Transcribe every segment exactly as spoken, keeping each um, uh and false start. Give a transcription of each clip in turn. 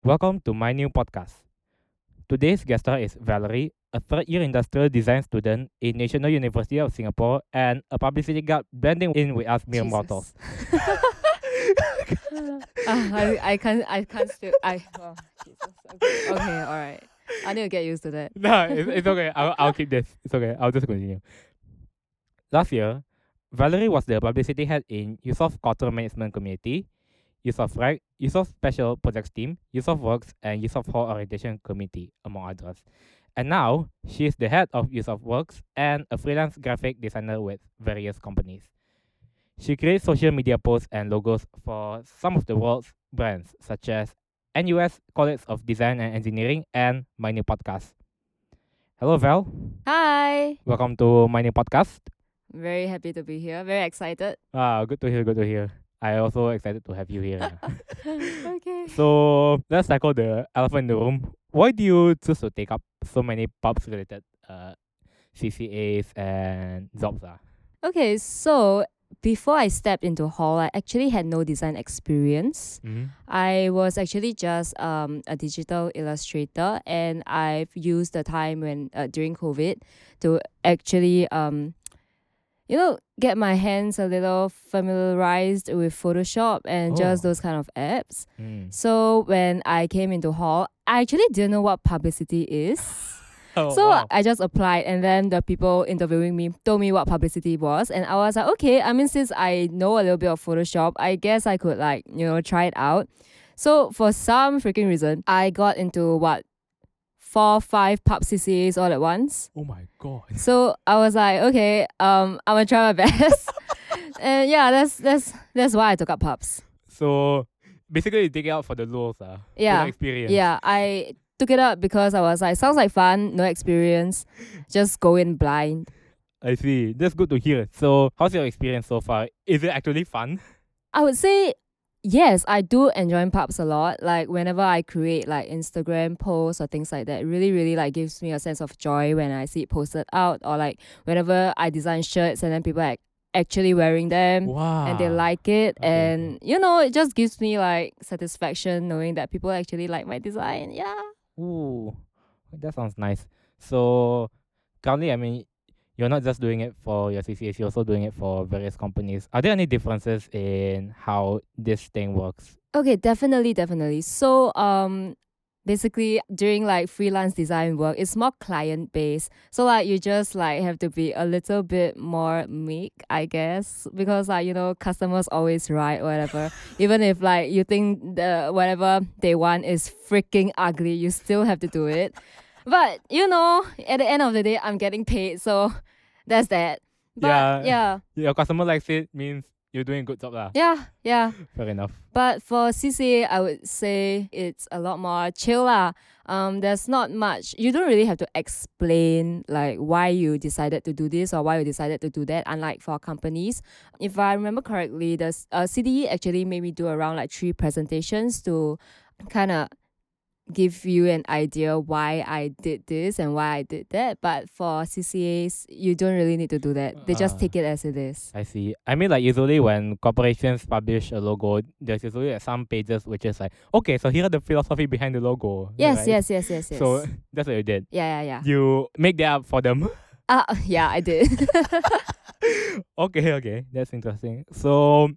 Welcome to my new podcast. Today's guest star is Valerie, a third year industrial design student in National University of Singapore and a publicity guard blending in with us mere mortals. Jesus. Ah, I, I can't I can't still I oh, Jesus. Okay. Okay, all right. I need to get used to that. No, it's, it's okay. I'll, I'll keep this. It's okay. I'll just continue. Last year, Valerie was the publicity head in Usoft Cultural Management Community, Usoft Rec, Usoft Special Projects Team, Usoft Works, and Usoft Hall Orientation Committee, among others. And now, she is the head of Usoft Works and a freelance graphic designer with various companies. She creates social media posts and logos for some of the world's brands, such as N U S College of Design and Engineering and My New Podcast. Hello, Val. Hi. Welcome to my new podcast. Very happy to be here. Very excited. Ah, good to hear, good to hear. I also excited to have you here. Okay. So let's tackle the elephant in the room. Why do you choose to take up so many pubs related uh C C As and jobs? Ah? Okay, so before I stepped into hall, I actually had no design experience. Mm-hmm. I was actually just um, a digital illustrator, and I've used the time when uh, during COVID to actually um, you know, get my hands a little familiarized with Photoshop and just Oh. those kind of apps. Mm. So when I came into hall, I actually didn't know what publicity is. Oh, So wow. I just applied, and then the people interviewing me told me what publicity was, and I was like, okay, I mean, since I know a little bit of Photoshop, I guess I could like, you know, try it out. So for some freaking reason, I got into what four, five pub C C As all at once. Oh my god. So I was like, okay, um, I'm gonna try my best. And yeah, that's that's that's why I took up pubs. So basically you take it out for the lows, ah. Yeah. Without experience. Yeah, I took it up because I was like, sounds like fun, no experience, just go in blind. I see. That's good to hear. So how's your experience so far? Is it actually fun? I would say yes, I do enjoy pubs a lot. Like whenever I create like Instagram posts or things like that, it really, really like gives me a sense of joy when I see it posted out, or like whenever I design shirts and then people are actually wearing them Wow. and they like it. Okay, And you know, it just gives me like satisfaction knowing that people actually like my design. Yeah. Ooh, that sounds nice. So currently, I mean, you're not just doing it for your C C As, you're also doing it for various companies. Are there any differences in how this thing works? Okay, definitely, definitely. So, um, basically, during like freelance design work, it's more client based. So, like, you just like have to be a little bit more meek, I guess, because like you know, customers always right, or whatever. Even if like you think the whatever they want is freaking ugly, you still have to do it. But you know, at the end of the day, I'm getting paid, so that's that. But Yeah. yeah, Your customer likes it means you're doing a good job, lah. yeah, yeah. Fair enough. But for C C A, I would say it's a lot more chill lah. Um, there's not much. You don't really have to explain like why you decided to do this or why you decided to do that. Unlike for companies, if I remember correctly, the uh, C D E actually made me do around like three presentations to kind of give you an idea why I did this and why I did that. But for C C As, you don't really need to do that. They just Ah. take it as it is. I see. I mean, like usually when corporations publish a logo, there's usually like, some pages which is like, okay, so here are the philosophy behind the logo. Yes, right? yes, yes, yes, yes. So that's what you did. yeah, yeah, yeah. You make that up for them. Uh, yeah, I did. Okay, okay, that's interesting. So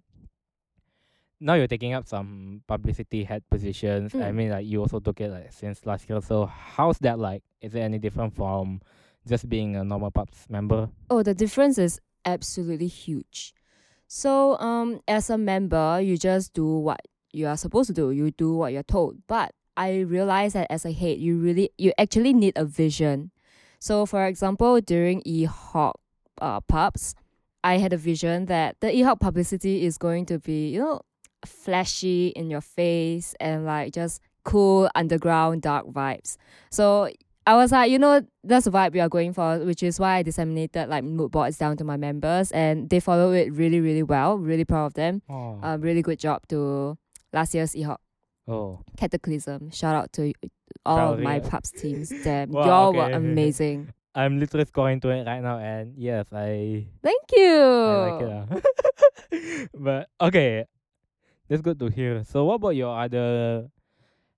now you're taking up some publicity head positions. I Mm. mean, like you also took it like since last year. So how's that like? Is it any different from just being a normal pubs member? Oh, the difference is absolutely huge. So, um, as a member, you just do what you are supposed to do. You do what you're told. But I realized that as a head, you really, you actually need a vision. So, for example, during eHawk uh, pubs, I had a vision that the eHawk publicity is going to be, you know, flashy in your face and like just cool underground dark vibes. So I was like, you know, that's the vibe we are going for, which is why I disseminated like mood boards down to my members, and they follow it really, really well. Really proud of them. Oh, Um, really good job to last year's eHawk oh. Cataclysm. Shout out to all of my Valerie. pubs teams. Damn, Wow, y'all okay. were amazing. I'm literally scoring to it right now, and yes, I Thank you. I like it. Ah. But okay, that's good to hear. So, what about your other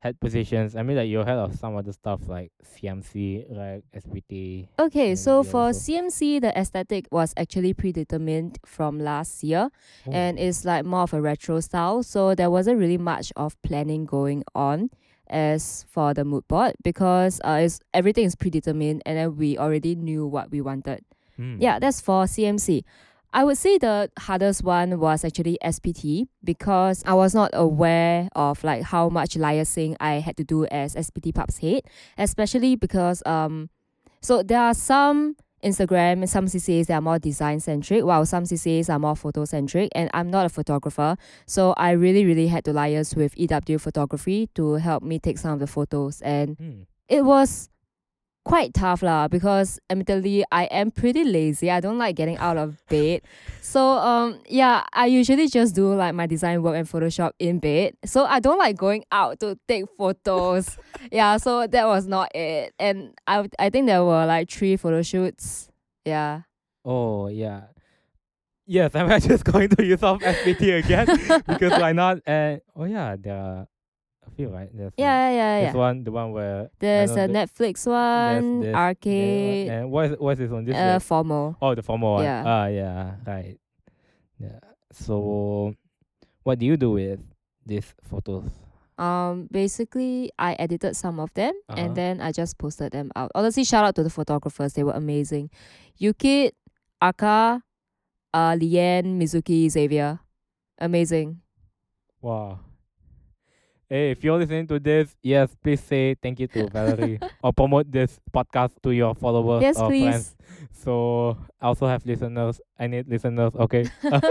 head positions. I mean, like you heard of some other stuff like C M C, like S P T. Okay, and so N V D A for also. C M C, the aesthetic was actually predetermined from last year, Oh. and it's like more of a retro style. So there wasn't really much of planning going on as for the mood board because uh, it's, everything is predetermined, and then we already knew what we wanted. Hmm. Yeah, that's for C M C. I would say the hardest one was actually S P T because I was not aware of like how much liaising I had to do as S P T Pub's head, especially because um, so there are some Instagram and some C C As that are more design centric, while some C C As are more photo centric, and I'm not a photographer, so I really really had to liaise with E W Photography to help me take some of the photos, and Hmm. it was quite tough lah because admittedly I am pretty lazy. I don't like getting out of bed. So um yeah, I usually just do like my design work and Photoshop in bed. So I don't like going out to take photos. Yeah, so that was not it. And I I think there were like three photo shoots. Yeah. Oh yeah. Yes, I'm just going to use off S P T again because why not? And oh yeah, there are a few, right? There's like- Yeah, yeah, yeah. There's one, the one where There's know a the- Netflix there's one, this, arcade, and what is what is this one? This uh, is formal. oh the formal one. Yeah. Ah yeah, right. Yeah. So, what do you do with these photos? Um, basically, I edited some of them Uh-huh. and then I just posted them out. Honestly, shout out to the photographers; they were amazing. Yukit, Aka, uh, Lian, Mizuki, Xavier, amazing. Wow. Hey, if you're listening to this, yes, please say thank you to Valerie or promote this podcast to your followers Yes, or please. friends. So I also have listeners. I need listeners. Okay.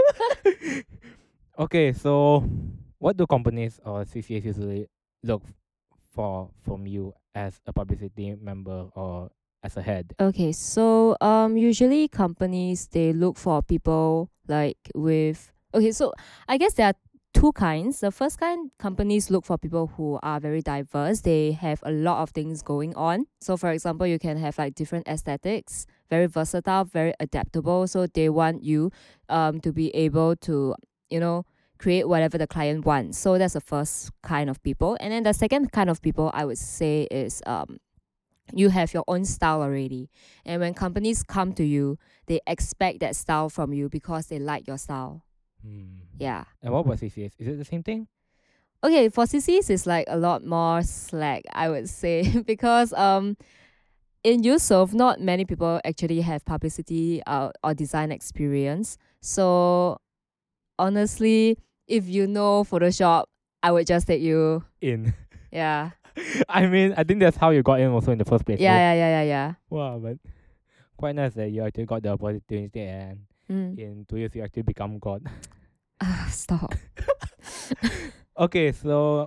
Okay. So, what do companies or C C As usually look for from you as a publicity member or as a head? Okay, so um, usually companies they look for people like with okay, so I guess there are two kinds. The first kind, companies look for people who are very diverse. They have a lot of things going on. So for example, you can have like different aesthetics, very versatile, very adaptable. So they want you um to be able to, you know, create whatever the client wants. So that's the first kind of people. And then the second kind of people I would say is um you have your own style already. And when companies come to you, they expect that style from you because they like your style. Hmm. Yeah. And what about C C As? Is it the same thing? Okay, for C Cs it's like a lot more slack, I would say, because um in Yusof, not many people actually have publicity uh, or design experience. So honestly, if you know Photoshop, I would just take you. In. Yeah. I mean, I think that's how you got in also in the first place. Yeah, no? yeah, yeah, yeah, yeah. Wow, but quite nice that you actually got the opportunity and Mm. in two years you actually become God. Ah, stop. Okay, so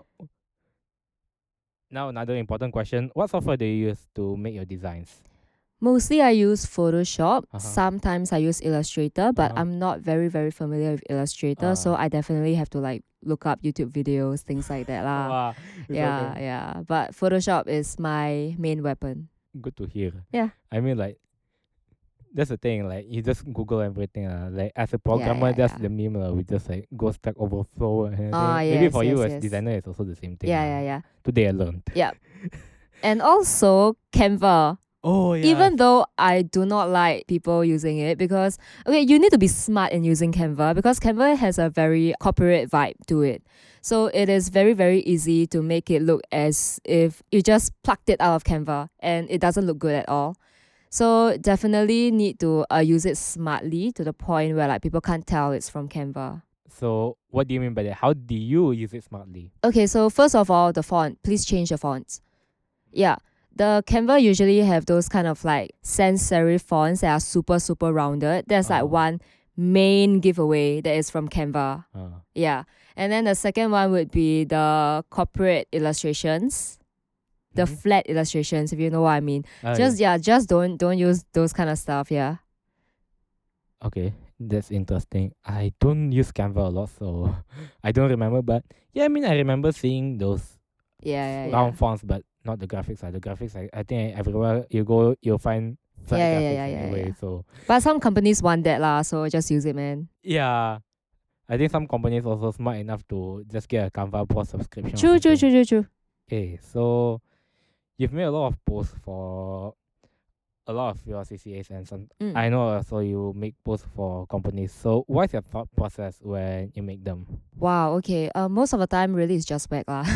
now another important question. What software do you use to make your designs? Mostly I use Photoshop. Uh-huh. Sometimes I use Illustrator, but Uh-huh. I'm not very, very familiar with Illustrator. So Ah. I definitely have to like look up YouTube videos, things like that. lah. Wow, it's Yeah, okay. yeah. But Photoshop is my main weapon. Good to hear. Yeah. I mean, like, that's the thing. Like, you just Google everything. Uh. Like, as a programmer, yeah, that's yeah. the meme. Uh. We just like go Stack Overflow. And everything. Ah, Maybe yes, for you yes, as yes. designer, it's also the same thing. Yeah, uh. yeah, yeah. Today I learned. Yeah. And also Canva. Oh yeah. Even though I do not like people using it because okay, you need to be smart in using Canva because Canva has a very corporate vibe to it. So it is very, very easy to make it look as if you just plucked it out of Canva and it doesn't look good at all. So definitely need to uh, use it smartly to the point where like people can't tell it's from Canva. So what do you mean by that? How do you use it smartly? Okay, so first of all, the font. Please change the fonts. Yeah. The Canva usually have those kind of like sans serif fonts that are super, super rounded. There's Oh. like one main giveaway that is from Canva. Uh, Yeah. And then the second one would be the corporate illustrations. The mhm. flat illustrations, if you know what I mean. Ah, Just yeah, just don't don't use those kind of stuff, yeah. Okay, that's interesting. I don't use Canva a lot, so I don't remember. But yeah, I mean, I remember seeing those Yeah, yeah, round yeah. fonts, but not the graphics. Uh. The graphics, I, I think everywhere you go, you'll find flat Yeah, yeah, graphics yeah, yeah, anyway. yeah. So But some companies want that lah, so just use it, man. yeah, I think some companies also smart enough to just get a Canva Pro subscription. or True, true, something. true, true, true. Okay, so you've made a lot of posts for a lot of your C C As, and some Mm. I know also you make posts for companies. So what's your thought process when you make them? Wow, okay. Uh, most of the time really it's just whack lah.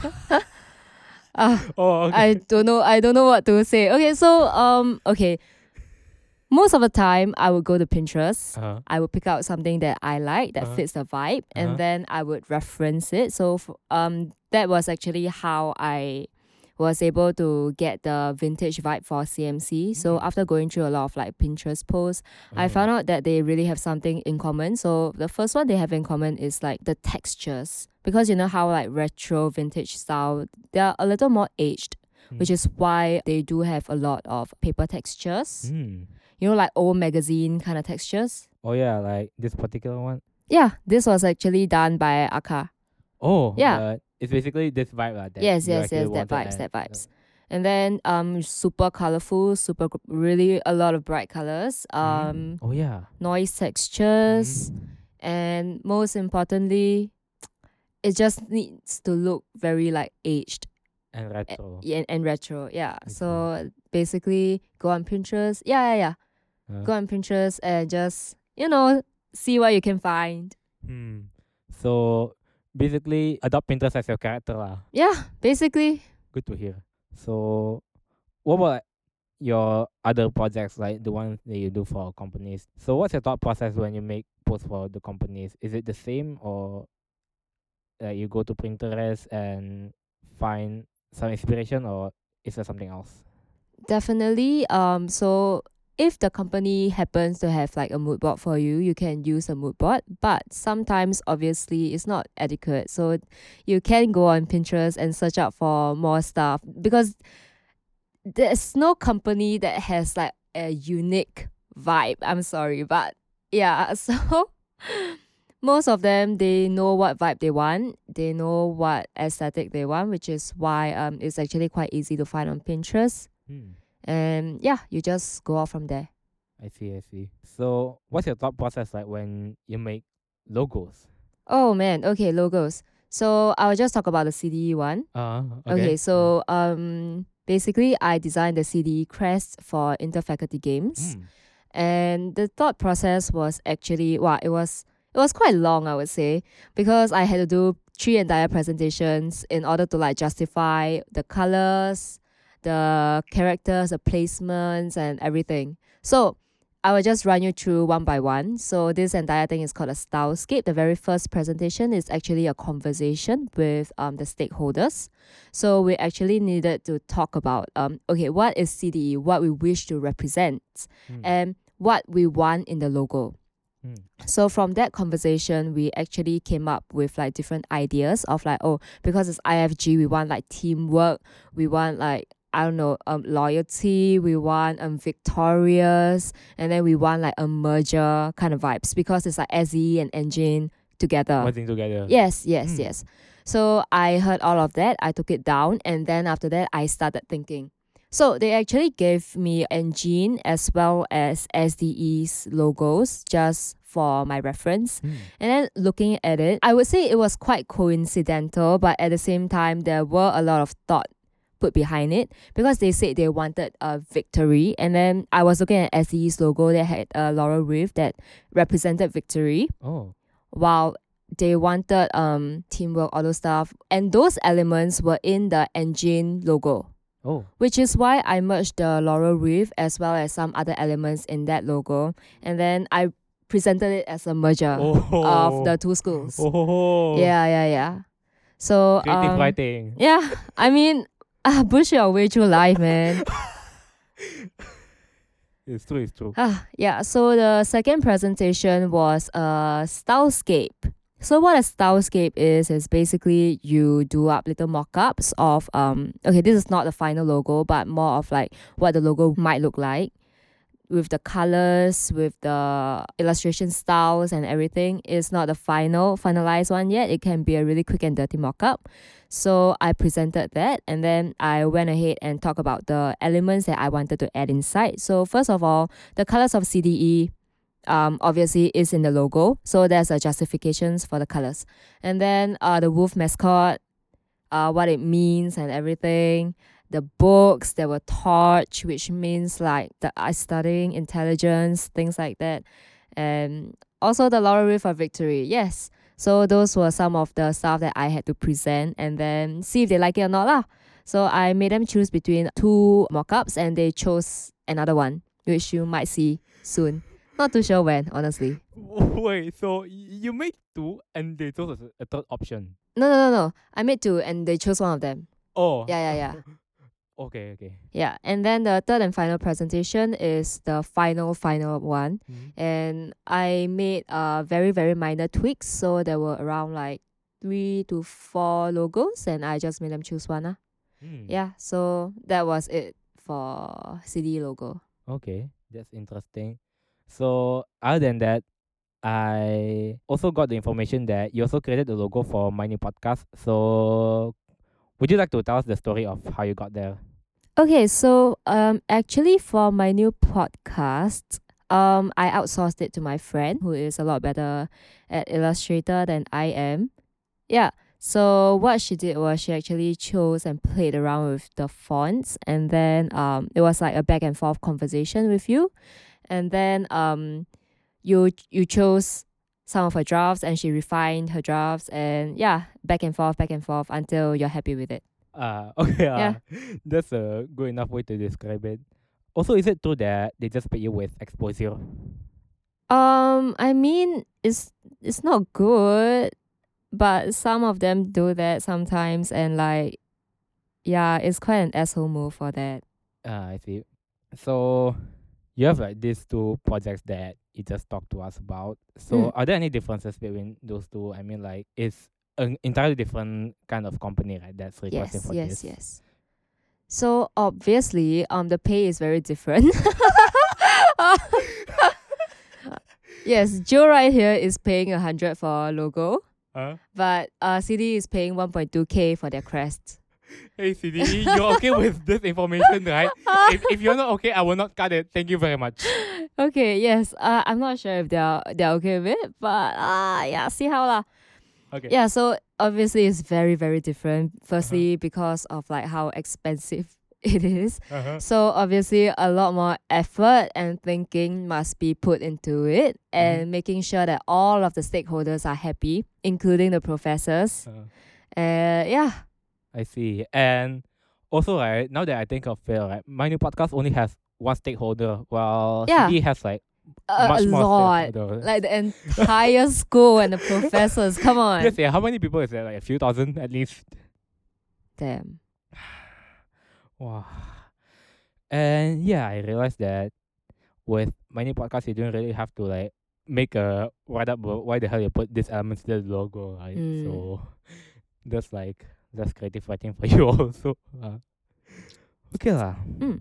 uh, Oh, I don't know I don't know what to say. Okay, so um okay. Most of the time I would go to Pinterest. Uh-huh. I would pick out something that I like that Uh-huh. fits the vibe, Uh-huh. and then I would reference it. So f- um that was actually how I was able to get the vintage vibe for C M C. So Mm. after going through a lot of like Pinterest posts, I Oh. found out that they really have something in common. So the first one they have in common is like the textures. Because you know how like retro vintage style, they're a little more aged, which Mm. is why they do have a lot of paper textures. Mm. You know, like old magazine kind of textures. Oh yeah, like this particular one. Yeah, this was actually done by Aka. Oh Yeah. but it's basically this vibe lah. That Yes, you yes, actually yes, that wanted vibes, and- that vibes. And then um super colorful, super gr- really a lot of bright colors. Mm. Um Oh yeah. noise textures, Mm. and most importantly, it just needs to look very like aged And retro. and, and retro. Yeah. I see. So basically go on Pinterest. Yeah, yeah, yeah. Uh, Go on Pinterest and just, you know, see what you can find. Hmm. So basically adopt Pinterest as your character lah. Yeah, basically. Good to hear. So what about your other projects, like the ones that you do for companies? So what's your thought process when you make posts for the companies? Is it the same, or uh, you go to Pinterest and find some inspiration, or is there something else? Definitely. Um so if the company happens to have like a mood board for you, you can use a mood board. But sometimes obviously it's not adequate. So you can go on Pinterest and search out for more stuff, because there's no company that has like a unique vibe. I'm sorry, but yeah, so most of them, they know what vibe they want, they know what aesthetic they want, which is why um it's actually quite easy to find on Pinterest. Hmm. And yeah, you just go out from there. I see, I see. So what's your thought process like when you make logos? Oh man, okay, logos. So I'll just talk about the C D E one. Uh, Okay, okay. so um basically I designed the C D E crest for interfaculty games. Hmm. And the thought process was actually wow, it was it was quite long, I would say, because I had to do three entire presentations in order to like justify the colors, the characters, the placements, and everything. So I will just run you through one by one. So this entire thing is called a stylescape. The very first presentation is actually a conversation with um the stakeholders. So we actually needed to talk about um okay, what is C D E, what we wish to represent, Hmm. and what we want in the logo. Hmm. So from that conversation, we actually came up with like different ideas of like, oh, because it's I F G, we want like teamwork, we want like I don't know, um, loyalty, we want um victorious, and then we want like a merger kind of vibes, because it's like S E and Engine together. Working together. Yes, yes, Mm. yes. So I heard all of that, I took it down, and then after that I started thinking. So they actually gave me Engine as well as S D E's logos just for my reference. Hmm. And then looking at it, I would say it was quite coincidental, but at the same time, there were a lot of thought put behind it, because they said they wanted a victory. And then I was looking at S D E's logo that had a laurel wreath that represented victory, Oh. while they wanted um teamwork, all those stuff. And those elements were in the Engine logo, Oh. which is why I merged the laurel wreath as well as some other elements in that logo. And then I presented it as a merger Oh. of the two schools. Oh. Yeah, yeah, yeah. So Creative um, writing. yeah, I mean, uh, push your way through life, man. It's true, it's true. Ah, yeah, so the second presentation was a stylescape. So what a stylescape is is basically you do up little mock-ups of um okay, this is not the final logo, but more of like what the logo might look like, with the colors, with the illustration styles and everything. It's not the final finalized one yet. It can be a really quick and dirty mock-up. So I presented that, and then I went ahead and talked about the elements that I wanted to add inside. So first of all, the colors of C D E um obviously is in the logo. So there's a justifications for the colors. And then uh the wolf mascot, uh, what it means and everything. The books that were taught, which means like the I studying intelligence, things like that. And also the Laurel Wreath of Victory. Yes. So those were some of the stuff that I had to present and then see if they like it or not lah. So I made them choose between two mock-ups and they chose another one, which you might see soon. Not too sure when, honestly. Wait, so y- you made two and they chose a, a third option. No, no, no, no. I made two and they chose one of them. Oh. Yeah, yeah, yeah. Okay, okay. Yeah. And then the third and final presentation is the final, final one. Mm. And I made uh very, very minor tweaks. So there were around like three to four logos and I just made them choose one. Uh. Mm. Yeah. So that was it for C D logo. Okay, that's interesting. So other than that, I also got the information that you also created the logo for my new podcast. So would you like to tell us the story of how you got there? Okay, so um actually for my new podcast, um I outsourced it to my friend who is a lot better at Illustrator than I am. Yeah. So what she did was she actually chose and played around with the fonts and then um it was like a back and forth conversation with you. And then um you you chose some of her drafts and she refined her drafts and yeah, back and forth, back and forth until you're happy with it. Uh, okay, uh, Yeah. that's a good enough way to describe it. Also, is it true that they just pay you with exposure? Um, I mean, it's it's not good, but some of them do that sometimes, and like, yeah, it's quite an asshole move for that. Uh, I see. So you have like these two projects that you just talked to us about. So Mm. are there any differences between those two? I mean, like, it's an entirely different kind of company, right? That's requesting Yes, for yes, this. yes. So obviously, um, the pay is very different. Yes, Joe right here is paying a hundred for logo, Huh? but uh, C D is paying one point two k for their crest. Hey, C D, you're okay with this information, right? if, if you're not okay, I will not cut it. Thank you very much. Okay, yes. Uh, I'm not sure if they're they're okay with it, but uh, yeah, see how lah. Okay. Yeah, so obviously it's very, very different. Firstly, because of like how expensive it is. Uh-huh. So obviously a lot more effort and thinking must be put into it and making sure that all of the stakeholders are happy, including the professors. Uh, Uh, yeah. I see. And also, right, now that I think of it, right, my new podcast only has one stakeholder, while Yeah. C D has like A, much a more lot. stakeholders. Like the entire school and the professors. Come on. Yes, yeah. How many people is there? Like a few thousand at least. Damn. Wow. And yeah, I realized that with my new podcast, you don't really have to like make a write up about why the hell you put this elements in the logo, right? Mm. So that's like that's creative writing for you also. Uh, okay lah. Mm.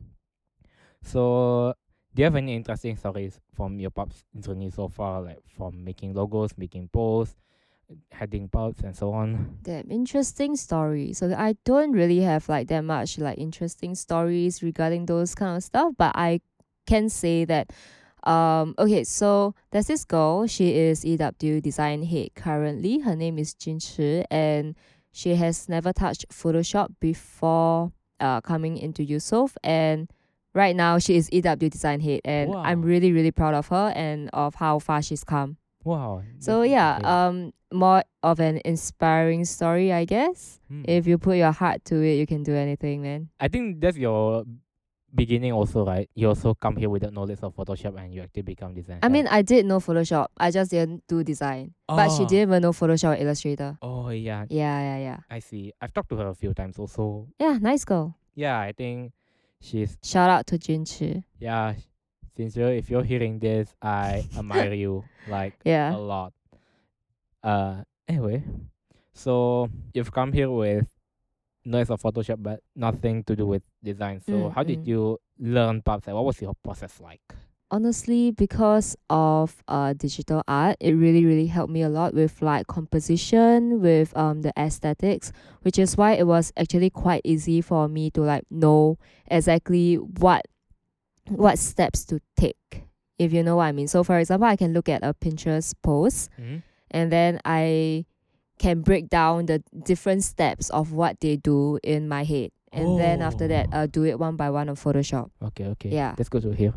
So do you have any interesting stories from your pubs journey so far, like from making logos, making posts, heading pubs, and so on? Damn, interesting story. So I don't really have like that much like interesting stories regarding those kind of stuff, but I can say that um okay, so there's this girl, she is E W design head currently. Her name is Jin Chi and she has never touched Photoshop before uh coming into Yusof, and right now she is E W design head and I'm Wow. really, really proud of her and of how far she's come. Wow. So that's yeah, okay. um, more of an inspiring story, I guess. Hmm. If you put your heart to it, you can do anything, man. I think that's your beginning also, right? You also come here with the knowledge of Photoshop and you actually become designer. I mean, I did know Photoshop. I just didn't do design. But she Oh. didn't even know Photoshop or Illustrator. Oh yeah, Yeah, yeah, yeah. I see. I've talked to her a few times also. Yeah, nice girl. Yeah, I think she's Shout out to Jin Chi. yeah. Since you're if you're hearing this, I admire you like Yeah. a lot. Uh, anyway, so you've come here with knowledge of Photoshop, but nothing to do with design. So Mm, how did mm. you learn Pubs? Like, what was your process like? Honestly, because of uh digital art, it really, really helped me a lot with like composition, with um the aesthetics, which is why it was actually quite easy for me to like know exactly what what steps to take, if you know what I mean. So for example, I can look at a Pinterest post Mm-hmm. and then I can break down the different steps of what they do in my head. And then after that, Oh. uh, do it one by one on Photoshop. Okay, okay. Yeah. That's good to hear.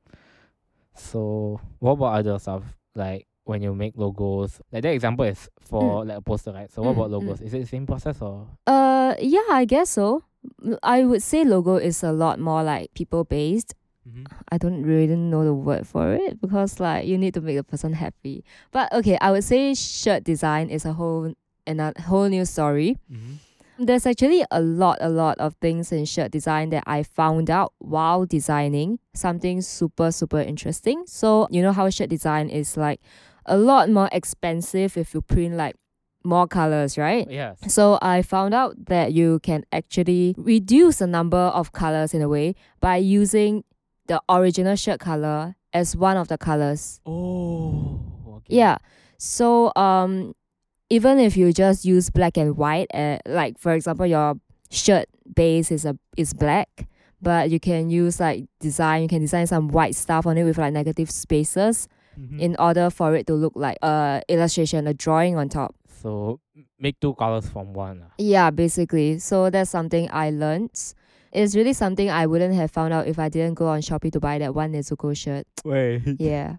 So, what about other stuff? Like when you make logos, like that example is for like a poster, right? So, what Mm, about mm. logos? Is it the same process or? Uh, yeah, I guess so. Mm, I would say logo is a lot more like people based. Mm-hmm. I don't really know the word for it because like you need to make the person happy. But okay, I would say shirt design is a whole another whole new story. Mm-hmm. There's actually a lot, a lot of things in shirt design that I found out while designing something super, super interesting. So, you know how shirt design is like a lot more expensive if you print like more colors, right? Yes. So I found out that you can actually reduce the number of colors in a way by using the original shirt color as one of the colors. Oh. Okay. Yeah. So um even if you just use black and white, uh, like for example your shirt base is a is black, but you can use like design, you can design some white stuff on it with like negative spaces Mm-hmm. in order for it to look like a illustration, a drawing on top. So m- make two colors from one. lah. Yeah, basically. So that's something I learned. It's really something I wouldn't have found out if I didn't go on Shopee to buy that one Nezuko shirt. Wait. Yeah.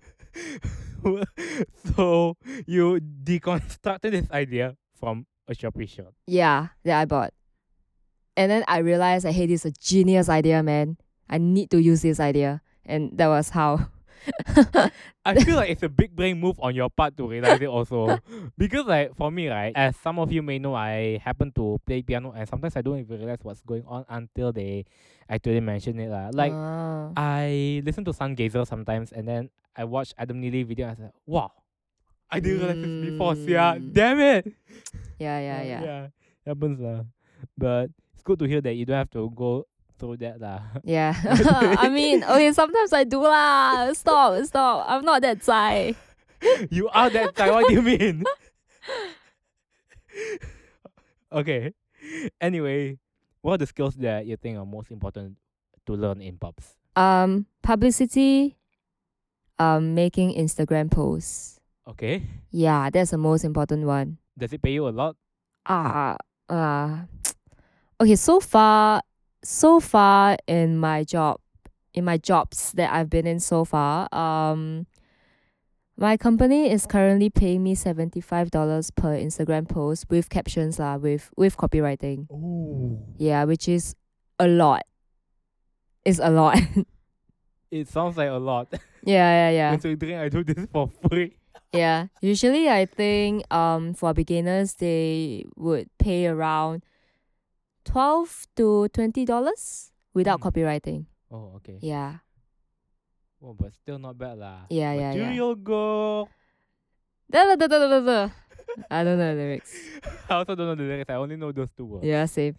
So you deconstructed this idea from a Shopee shirt. Yeah, that I bought. And then I realized, like, hey, this is a genius idea, man. I need to use this idea. And that was how. I feel like it's a big brain move on your part to realize it also. Because like for me, right, as some of you may know, I happen to play piano and sometimes I don't even realize what's going on until they actually mention it. lah. Like Ah. I listen to Sungazer sometimes and then I watch Adam Neely video and I said, wow, I didn't realize this before, yeah. Mm. Damn it. Yeah, yeah, Uh, yeah. Yeah, happens lah. But it's good to hear that you don't have to go through that lah. Yeah. I mean, okay, sometimes I do lah. Stop, stop. I'm not that Zai. You are that guy. What do you mean? Okay. Anyway, what are the skills that you think are most important to learn in pubs? Um, publicity, um, making Instagram posts. Okay. Yeah, that's the most important one. Does it pay you a lot? Ah, uh, okay, so far, so far in my job, in my jobs that I've been in so far, um, my company is currently paying me seventy-five dollars per Instagram post with captions lah, with, with copywriting. Oh. Yeah, which is a lot. It's a lot. It sounds like a lot. yeah, yeah, yeah. Considering I do this for free. Yeah. Usually I think um for beginners they would pay around twelve to twenty dollars without Mm. copywriting. Oh, okay. Yeah. Oh, but still not bad lah. Yeah, yeah, yeah. Material girl. Da, da, da, da, da, da. I don't know the lyrics. I also don't know the lyrics. I only know those two words. Yeah, same.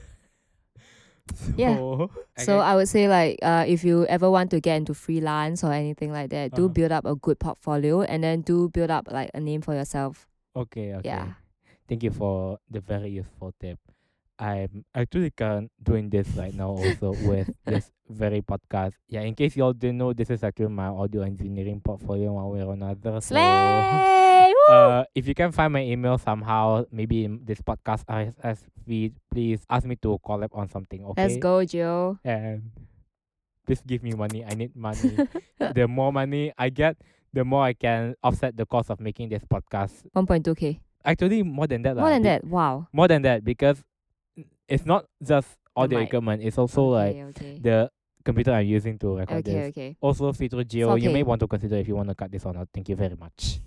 So, Yeah. I So guess- I would say like uh if you ever want to get into freelance or anything like that, do Uh-huh. build up a good portfolio and then do build up like a name for yourself. okay, okay. Yeah. Thank you for the very useful tip. I'm actually current doing this right now also with this very podcast. Yeah, in case y'all didn't know, this is actually my audio engineering portfolio one way or another. So, Slay! Woo! uh, if you can find my email somehow, maybe in this podcast R S S feed, please ask me to collab on something. Okay. Let's go, Joe. And please give me money. I need money. The more money I get, the more I can offset the cost of making this podcast. one point two K. Actually, more than that. More lah, than be- that. Wow. More than that, because it's not just audio mic. equipment. It's also like okay, okay. the computer I'm using to record Okay, this. okay. Also, Feature Geo, you may okay. want to consider if you want to cut this or not. Thank you very much.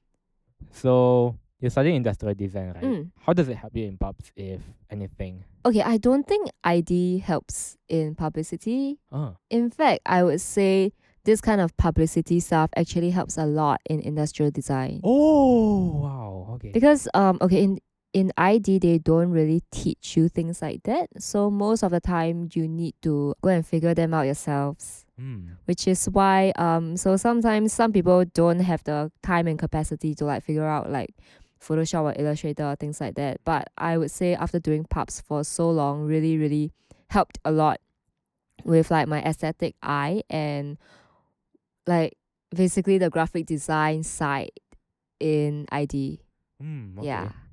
So, you're studying industrial design, right? Mm. How does it help you in pubs, if anything? Okay, I don't think I D helps in publicity. Oh, In fact, I would say this kind of publicity stuff actually helps a lot in industrial design. oh wow. Okay. Because um okay in in I D they don't really teach you things like that. So most of the time you need to go and figure them out yourselves. Mm. Which is why um so sometimes some people don't have the time and capacity to like figure out like Photoshop or Illustrator or things like that. But I would say after doing pubs for so long really, really helped a lot with like my aesthetic eye and like basically the graphic design side in I D. Mm, okay. Yeah.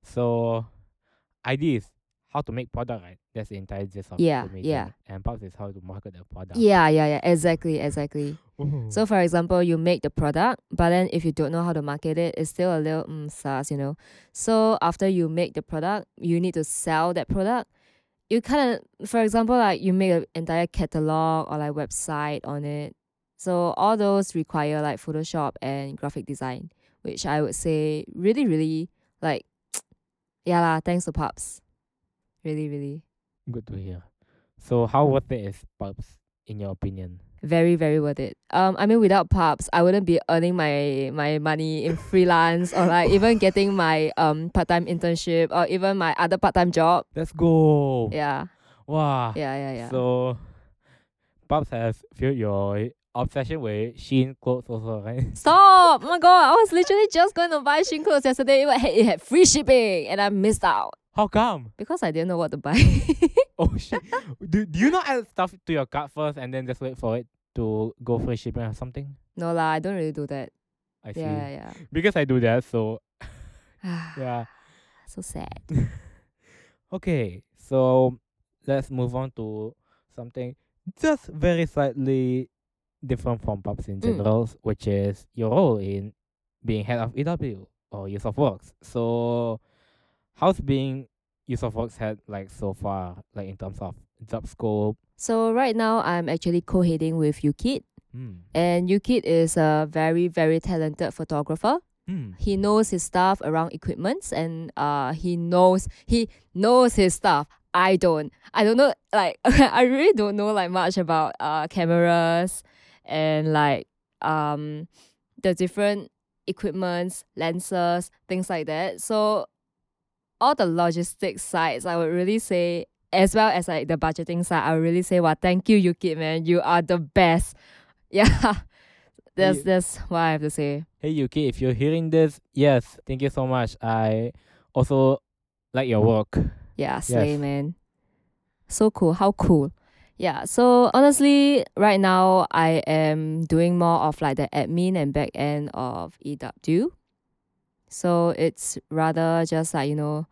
So ideas how to make product, right? That's the entire gist of Yeah, the major. yeah. And Pops is how to market the product. Yeah, yeah, yeah. Exactly, exactly. Ooh. So, for example, you make the product, but then if you don't know how to market it, it's still a little mm, sus, you know. So, after you make the product, you need to sell that product. You kind of, for example, like you make an entire catalog or like website on it. So, all those require like Photoshop and graphic design, which I would say really, really like, yeah, lah, thanks to Pops. Really, really. Good to hear. So how worth it is Pops in your opinion? Very, very worth it. Um, I mean, without Pops, I wouldn't be earning my my money in freelance or like even getting my um part time internship or even my other part time job. Let's go. Yeah, Wow. yeah, yeah, yeah. So Pops has filled your obsession with Shein clothes also, right? Stop! Oh my god, I was literally just going to buy Shein clothes yesterday, but hey, it had free shipping and I missed out How come? because I didn't know what to buy. Oh shit. do, do you not add stuff to your cart first and then just wait for it to go free shipping or something? No lah, I don't really do that. I see. Yeah, yeah. Because I do that, so yeah. yeah. So sad. Okay, so let's move on to something just very slightly different from Pops in Mm. general, which is your role in being head of E W or Use of Works. So, how's being Use of Works head like so far, like in terms of job scope? So right now I'm actually co-heading with Yukit. Hmm. And Yukit is a very, very talented photographer. Hmm. He knows his stuff around equipments and uh he knows he knows his stuff. I don't. I don't know like I really don't know like much about uh cameras and like um the different equipments, lenses, things like that. So all the logistics sides, I would really say, as well as like the budgeting side, I would really say, wow, thank you, Yukit, man. You are the best. Yeah. That's Hey, that's what I have to say. hey Yuki, if you're hearing this, yes, thank you so much. I also like your work. Yeah, slay, Yes. man. So cool. How cool. Yeah. So honestly, right now I am doing more of like the admin and back end of E W. So it's rather just like, you know,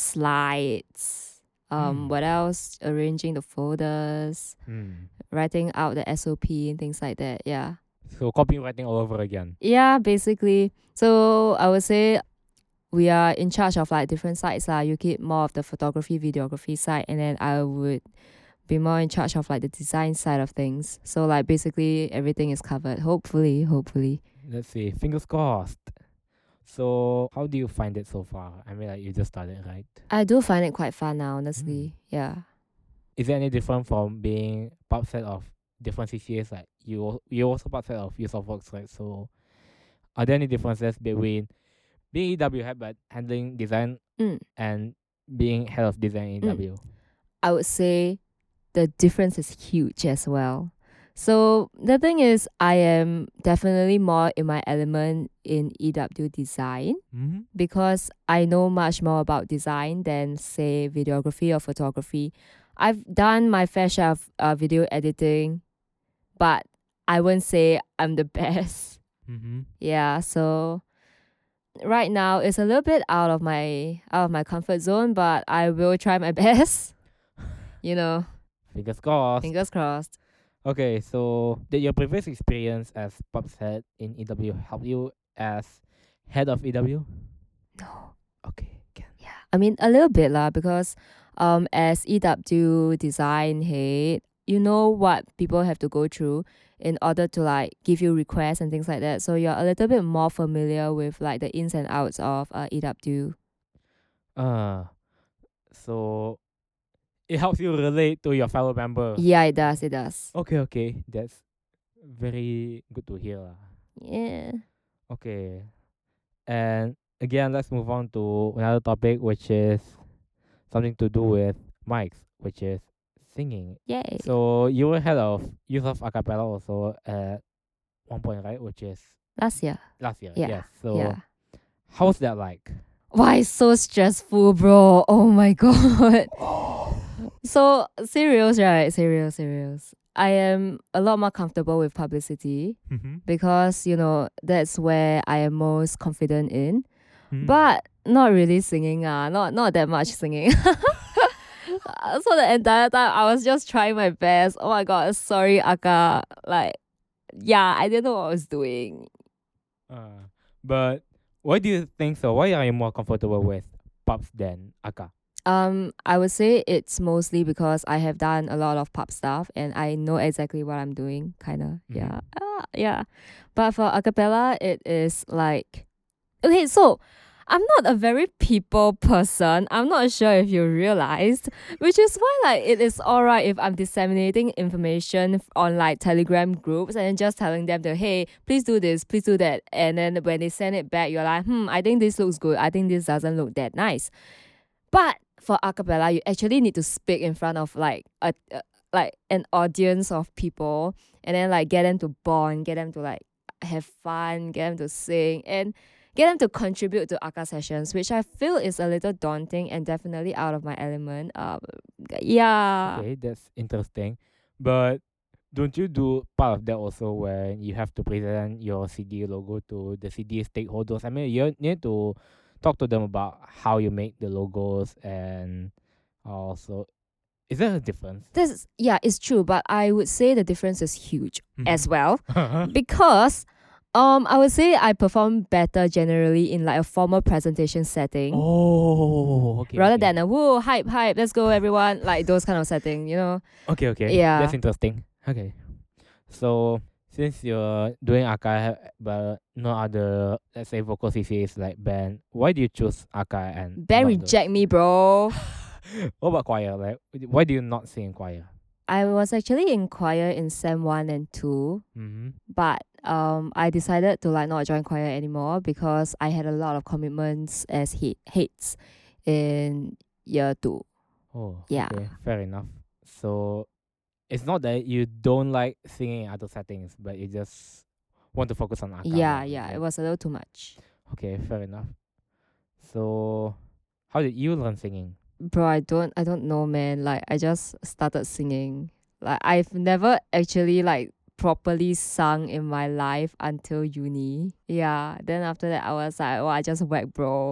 slides. Um, Hmm. what else? Arranging the folders, Hmm. writing out the S O P and things like that. Yeah. So copywriting all over again. Yeah, basically. So I would say we are in charge of like different sides. lah. You keep more of the photography, videography side, and then I would be more in charge of like the design side of things. So like basically everything is covered. Hopefully, hopefully. Let's see. Fingers crossed. So how do you find it so far? I mean, like you just started, right? I do find it quite fun now, honestly. Yeah. Is it any different from being part set of different C C As? Like you, al- you also part set of Use of Works, right? So are there any differences between being E W head but handling design Mm. and being head of design in E W? I would say the difference is huge as well. So the thing is, I am definitely more in my element in E W design Mm-hmm. because I know much more about design than say videography or photography. I've done my fair share of uh, video editing, but I wouldn't say I'm the best. Mm-hmm. Yeah, so right now it's a little bit out of my out of my comfort zone, but I will try my best. You know, Fingers crossed. fingers crossed. Okay, so did your previous experience as Pops head in E W help you as head of E W? No. Okay, can. Yeah, I mean a little bit lah because um as E W design head, you know what people have to go through in order to like give you requests and things like that. So you're a little bit more familiar with like the ins and outs of uh, E W. Uh, so it helps you relate to your fellow member. Yeah, it does. It does. Okay, okay, that's very good to hear. lah. Yeah. Okay, and again, let's move on to another topic, which is something to do with mics, which is singing. Yay. So you were head of Youth of Acapella also at one point, right? Which is Last year. last year. Yeah, Yes. So yeah. how's that like? Why it's so stressful, bro? Oh my god. So serious, right? Serious, serious. I am a lot more comfortable with publicity Mm-hmm. because you know that's where I am most confident in. Mm. but not really singing. Ah, not not that much singing. Uh, so the entire time I was just trying my best. Oh my god, sorry, Aka. Like, yeah, I didn't know what I was doing. Uh, but why do you think so? Why are you more comfortable with pops than Aka? Um, I would say it's mostly because I have done a lot of pop stuff and I know exactly what I'm doing, kinda. Mhm. Yeah. Ah, yeah. But for acapella, it is like, okay, so I'm not a very people person. I'm not sure if you realized, which is why like it is alright if I'm disseminating information f- on like Telegram groups and then just telling them to, hey, please do this, please do that. And then when they send it back, you're like, hmm, I think this looks good. I think this doesn't look that nice. But for acapella, you actually need to speak in front of like a, a like an audience of people, and then like get them to bond, get them to like have fun, get them to sing, and get them to contribute to aka sessions, which I feel is a little daunting and definitely out of my element. Um, yeah. Okay, that's interesting. But don't you do part of that also when you have to present your C D logo to the C D stakeholders? I mean, you need to talk to them about how you make the logos and also, is there a difference? This is, yeah, it's true, but I would say the difference is huge as Mhm. well. Because um I would say I perform better generally in like a formal presentation setting. Oh, okay. Rather okay. than a whoa, hype, hype, let's go everyone, like those kind of setting, you know. Okay, okay. Yeah. That's interesting. Okay. So since you're doing Aka but no other, let's say, vocal C C As like band, why do you choose Aka and Ben not reject me, bro. those? What about choir? Like, why do you not sing in choir? I was actually in choir in sem one and two, Mm-hmm. but um I decided to like not join choir anymore because I had a lot of commitments as he hates in year two. Oh, Yeah. okay, fair enough. So it's not that you don't like singing in other settings, but you just want to focus on Aka. Yeah, more, is yeah, it? it was a little too much. Okay, fair enough. So how did you learn singing? Bro, I don't I don't know, man. Like I just started singing. Like I've never actually like properly sung in my life until uni. Yeah. Then after that I was like, oh, I just whack, bro.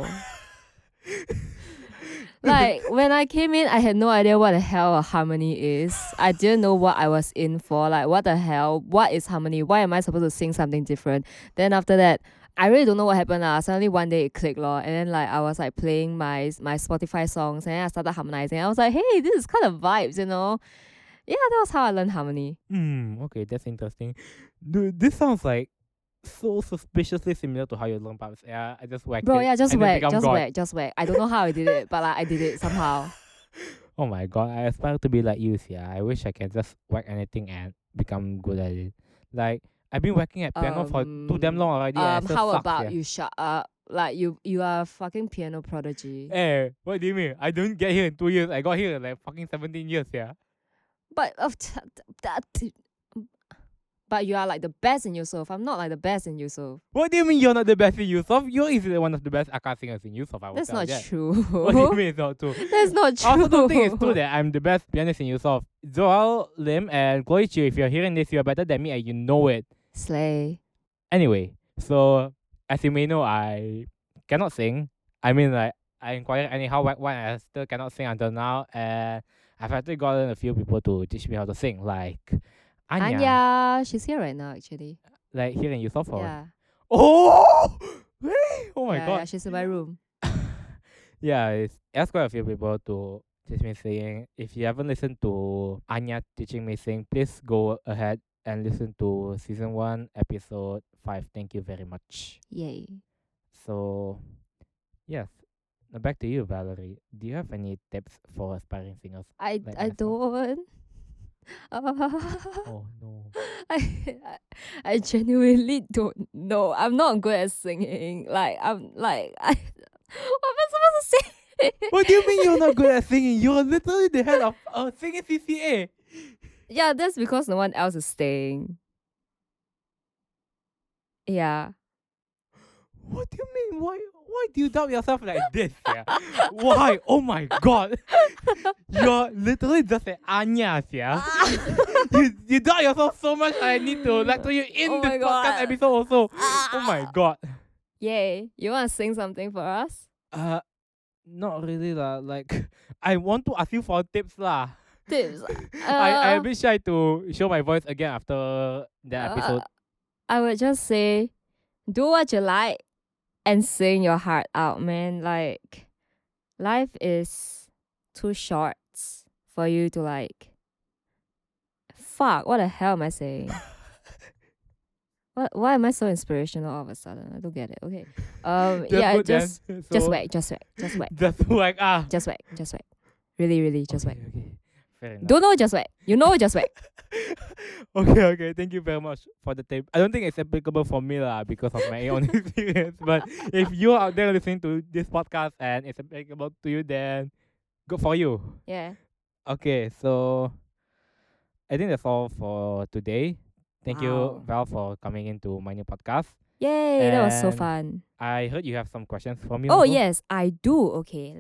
Like when I came in, I had no idea what the hell a harmony is. I didn't know what I was in for. Like what the hell? What is harmony? Why am I supposed to sing something different? Then after that, I really don't know what happened. Uh. Suddenly one day it clicked lor. And then like I was like playing my my Spotify songs and then I started harmonizing. I was like, hey, this is kind of vibes, you know? Yeah, that was how I learned harmony. Hmm, okay, that's interesting. Dude, this sounds like so suspiciously similar to how you learn pops. Yeah, I just whacked Bro, it yeah, just and then whack, become just God. whack, just whack. I don't know how I did it, but like I did it somehow. Oh my god, I aspire to be like you, yeah. I wish I can just whack anything and become good at it. Like, I've been whacking at piano for too damn long already. and I Um, still how suck, about yeah. you shut up? Like you, you are a fucking piano prodigy. Eh, what do you mean? I don't get here in two years. I got here in like fucking seventeen years, yeah. But of t- t- that, but you are like the best in Yusof. I'm not like the best in Yusof. What do you mean you're not the best in Yusof? You're easily one of the best Aka singers in Yusof, I would That's tell not that. true. What do you mean it's not true? That's not true. I also don't think it's true that I'm the best pianist in Yusof. Joel Lim and Chloe Chiu, if you're hearing this, you're better than me and you know it. Slay. Anyway, so as you may know, I cannot sing. I mean, like, I inquire anyhow why, why I still cannot sing until now, and I've actually gotten a few people to teach me how to sing, like Anya, Anya, she's here right now actually. like here in Yusof. Or Yeah. oh, really? Oh my yeah, god! yeah, she's in my room. Yeah, it's asked quite a few people to teach me singing. If you haven't listened to Anya teaching me sing, please go ahead and listen to season one, episode five. Thank you very much. Yay. So, yes. Now back to you, Valerie. Do you have any tips for aspiring singers? I Like I myself. don't. Oh no. I, I I genuinely don't know. I'm not good at singing. Like I'm like I what am I supposed to say? What do you mean you're not good at singing? You're literally the head of a singing C C A. Yeah, that's because no one else is staying. Yeah. What do you mean? Why why do you doubt yourself like this? Yeah? Why? Oh my god. You're literally just an Anya, yeah. you you doubt yourself so much I need to lecture you in Oh this my podcast God. episode also. Oh my god. Yay. You want to sing something for us? Uh, not really lah. Like, I want to ask you for tips lah. Tips. I I a Uh, bit shy to show my voice again after that uh, episode. I would just say, do what you like and sing your heart out, man. Like, life is too short for you to like. Fuck, what the hell am I saying? What? Why am I so inspirational all of a sudden? I don't get it. Okay. Um. Just yeah. good then. Just, So, just whack. Just whack. Just whack. Just whack ah. Just whack. Just whack. Really, really, just okay, whack. okay. Fair enough. Don't know, just whack. You know, just whack. okay, okay. Thank you very much for the tip. I don't think it's applicable for me lah because of my own experience. But if you're out there listening to this podcast and it's applicable to you, then good for you. Yeah. Okay, so I think that's all for today. Thank you, Wow. Val, for coming into my new podcast. Yay, that was so And fun. I heard you have some questions for me. Oh, also. yes, I do. Okay.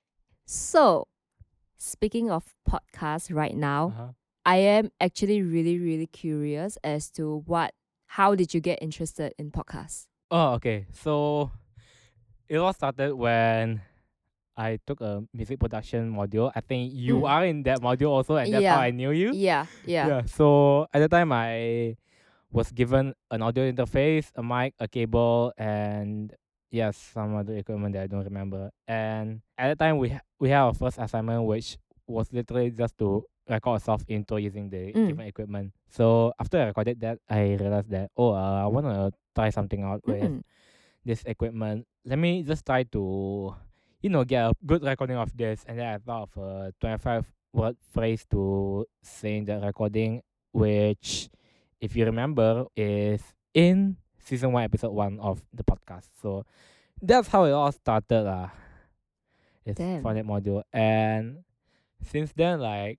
So, speaking of podcasts right now, Uh-huh. I am actually really, really curious as to what, how did you get interested in podcasts? Oh, okay. So it all started when I took a music production module. I think you Mm. are in that module also, and that's how Yeah. I knew you. Yeah, yeah. So at the time, I was given an audio interface, a mic, a cable, and yes, some other equipment that I don't remember. And at the time, we ha- we had our first assignment, which was literally just to record a soft intro using the Mm. given equipment. So after I recorded that, I realized that oh, uh, I wanna try something out with Mm. this equipment. Let me just try to, you know, get a good recording of this. And then I thought of a twenty-five word phrase to say in the recording, which, if you remember, is in season one, episode one of the podcast. So that's how it all started. Uh, it's Damn. for that module. And since then, like,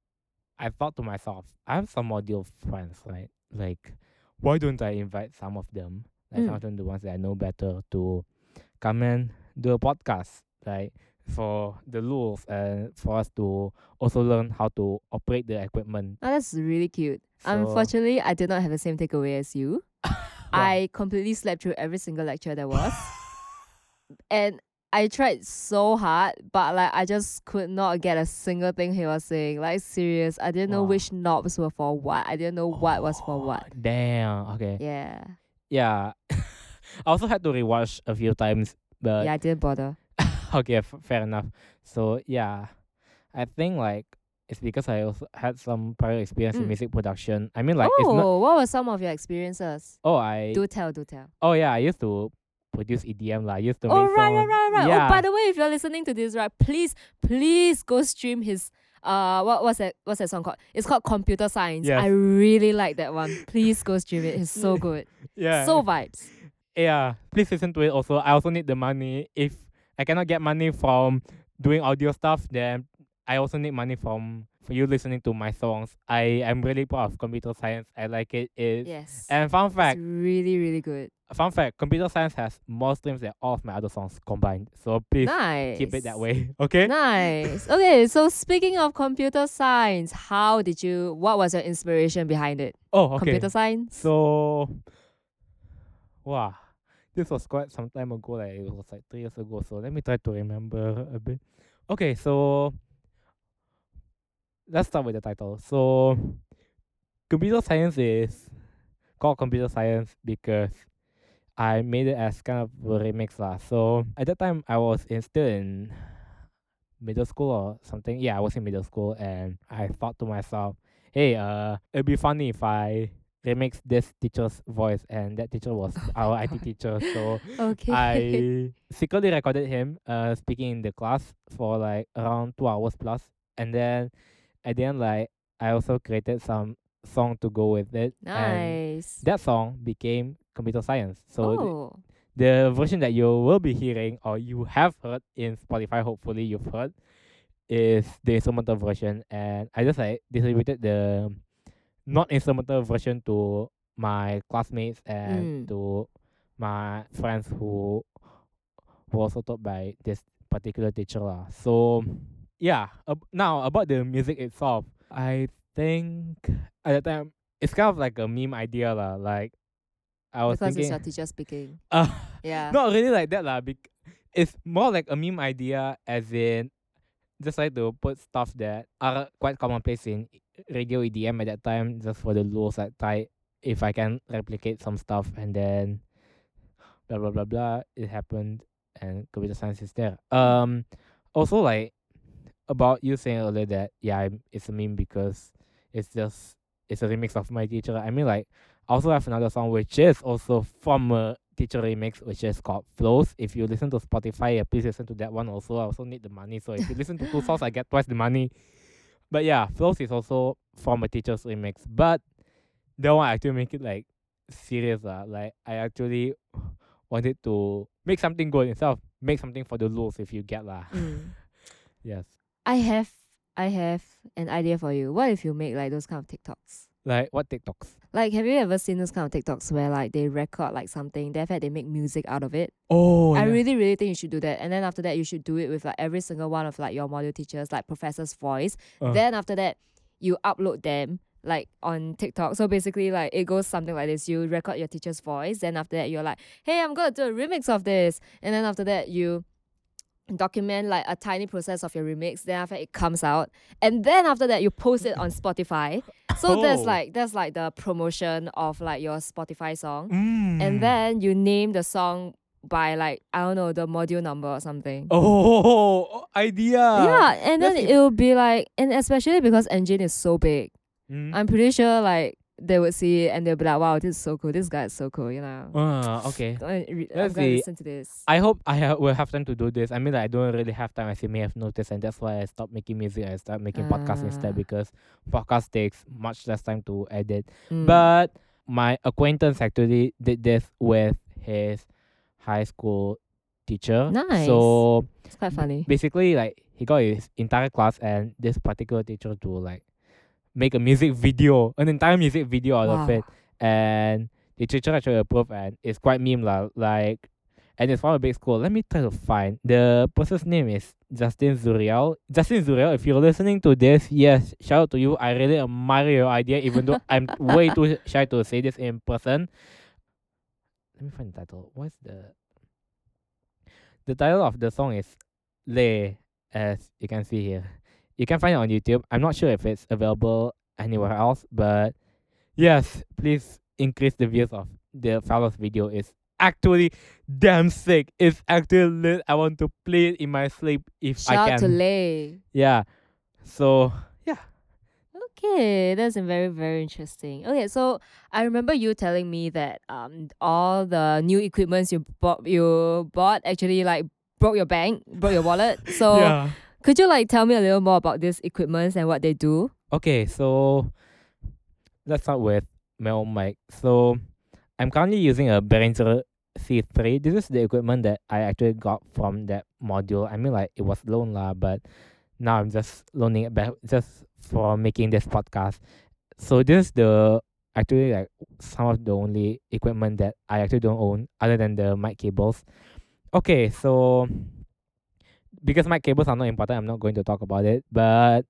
I thought to myself, I have some module friends, right? Like, why don't I invite some of them, like some Mm. of them, the ones that I know better, to come and do a podcast, like for the rules and for us to also learn how to operate the equipment. Oh, that's really cute. So- Unfortunately, I did not have the same takeaway as you. Wow. I completely slept through every single lecture there was. And I tried so hard, but like I just could not get a single thing he was saying. Like serious, I didn't know Wow. which knobs were for what. I didn't know what was for what. Oh, damn. Okay. Yeah, Yeah. I also had to rewatch a few times, but yeah, I didn't bother. okay, f- fair enough. So yeah, I think like it's because I also had some prior experience in Mm. music production. I mean, like it's oh, not. what were some of your experiences? Oh, I. Do tell, do tell. Oh yeah, I used to produce E D M lah. I used to Oh make right, songs. right, right, right. Yeah. Oh, by the way, if you're listening to this, right, please, please go stream his uh what what's that what's that song called? It's called Computer Science. Yes. I really like that one. Please go stream it. It's so good. Yeah. So vibes. yeah, please listen to it also. I also need the money. If I cannot get money from doing audio stuff, then I also need money from for you listening to my songs. I am really proud of computer science. I like it. It's, Yes. and fun It's fact, really, really good. fun fact, computer science has more streams than all of my other songs combined. So please Nice. keep it that way. Okay? Nice. Okay, so speaking of computer science, how did you what was your inspiration behind it? Oh, okay. Computer science? So, wow, this was quite some time ago. Like it was like three years ago. So let me try to remember a bit. Okay, so let's start with the title. So, computer science is called computer science because I made it as kind of a remix lah. So at that time, I was in, still in middle school or something. Yeah, I was in middle school, and I thought to myself, "Hey, uh, it'd be funny if I remix this teacher's voice," and that teacher was our I T teacher. So Okay. I secretly recorded him uh speaking in the class for like around two hours plus, and then at the end, like I also created some song to go with it, and Nice. that song became computer science. So th- oh. the version that you will be hearing or you have heard in Spotify, hopefully you've heard, is the instrumental version, and I just like distributed the not instrumental version to my classmates and Mm. to my friends who were also taught by this particular teacher lah. So yeah, ab- now about the music itself, I think at the time it's kind of like a meme idea lah. Like I was Because it's your thinking, teacher speaking. uh, Yeah. not really like that lah. Bec- it's more like a meme idea, as in just like to put stuff that are quite commonplace in radio E D M at that time, just for the lulz like type. If I can replicate some stuff, and then blah blah blah blah, it happened, and computer science is there. Um, also like about you saying earlier that yeah, I'm- it's a meme because it's just it's a remix of my teacher. I mean like I also have another song which is also from a teacher remix, which is called Flows. If you listen to Spotify, uh, please listen to that one also. I also need the money, so if you listen to two songs, I get twice the money. But yeah, Flows is also from a teacher's remix, but that one I actually make it like serious lah. Like I actually wanted to make something good instead of make something for the lulz, if you get lah. Mm. Yes. I have I have an idea for you. What if you make like those kind of TikToks? Like what TikToks? Like, have you ever seen those kind of TikToks where like they record like something, then after that they make music out of it? Oh, I yeah. really, really think you should do that. And then after that, you should do it with like every single one of like your module teachers, like professor's voice. Uh. Then after that, you upload them like on TikTok. So basically, like it goes something like this: you record your teacher's voice. Then after that, you're like, "Hey, I'm gonna do a remix of this." And then after that, you document like a tiny process of your remix. Then after it comes out, and then after that, you post it on Spotify. So that's Oh. like that's like the promotion of like your Spotify song. Mm. And then you name the song by like I don't know the module number or something. Oh, idea. Yeah, and then that's it will be like, and especially because Engine is so big, Mm. I'm pretty sure like they would see it and they'll be like, "Wow, this is so cool. This guy is so cool." You know. Uh, okay. I'm re- I'm Let's gonna see. listen to this. I hope I ha- will have time to do this. I mean, like, I don't really have time, as you may have noticed, and that's why I stopped making music. I started making podcasts instead, Ah. because podcast takes much less time to edit. Mm. But my acquaintance actually did this with his high school teacher. Nice. So It's quite funny. basically, like, he got his entire class and this particular teacher to like make a music video, an entire music video out of Wow. it, and the teacher actually approved, and it's quite meme lah. Like, and it's from a big school. Let me try to find the person's name is Justin Zuriel. Justin Zuriel, if you're listening to this, yes, shout out to you. I really admire your idea, even though I'm way too shy to say this in person. Let me find the title. What's the the title of the song is Lay, as you can see here. You can find it on YouTube. I'm not sure if it's available anywhere else, but yes, please increase the views of the fellow's video. It's actually damn sick. It's actually lit. I want to play it in my sleep if I Shout can. out to Lay. Yeah. So yeah. Okay, that's a very, very interesting. Okay, so I remember you telling me that um all the new equipments you bought you bought actually like broke your bank, broke your wallet. So yeah. could you like tell me a little more about these equipments and what they do? Okay, so let's start with my own mic. So I'm currently using a Behringer C three. This is the equipment that I actually got from that module. I mean, like, it was loan lah, but now I'm just loaning it back just for making this podcast. So this is the actually like some of the only equipment that I actually don't own other than the mic cables. Okay, so because mic cables are not important, I'm not going to talk about it. But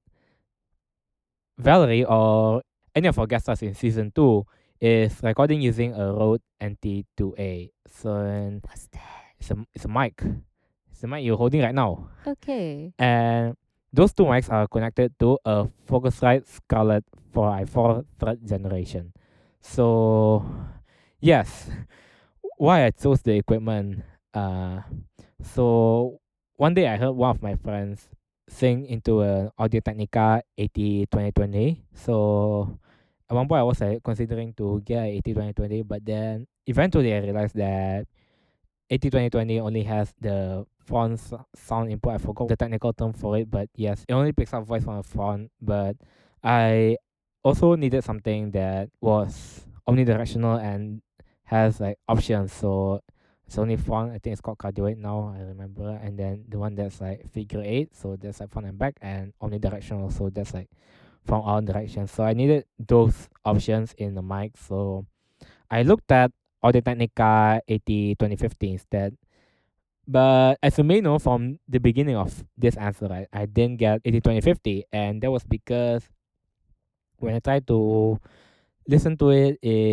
Valerie, or any of our guest stars in season two, is recording using a Rode N T two A. So and What's that? it's a it's a mic. It's the mic you're holding right now. Okay. And those two mics are connected to a Focusrite Scarlett four i four third generation. So yes, why I chose the equipment. Uh, so one day I heard one of my friends sing into an Audio Technica eighty twenty twenty. So at one point I was like considering to get an eighty twenty twenty, but then eventually I realized that eighty twenty twenty only has the front s- sound input. I forgot the technical term for it, but yes, it only picks up voice from the front. But I also needed something that was omnidirectional and has like options. So it's only front. I think it's called cardioid now, I remember. And then the one that's like figure eight, so that's like front and back, and omnidirectional, so that's like from all directions. So I needed those options in the mic. So I looked at Audio Technica eighty twenty fifty instead. But as you may know from the beginning of this answer, right, I didn't get eighty twenty fifty, and that was because when I tried to listen to it, it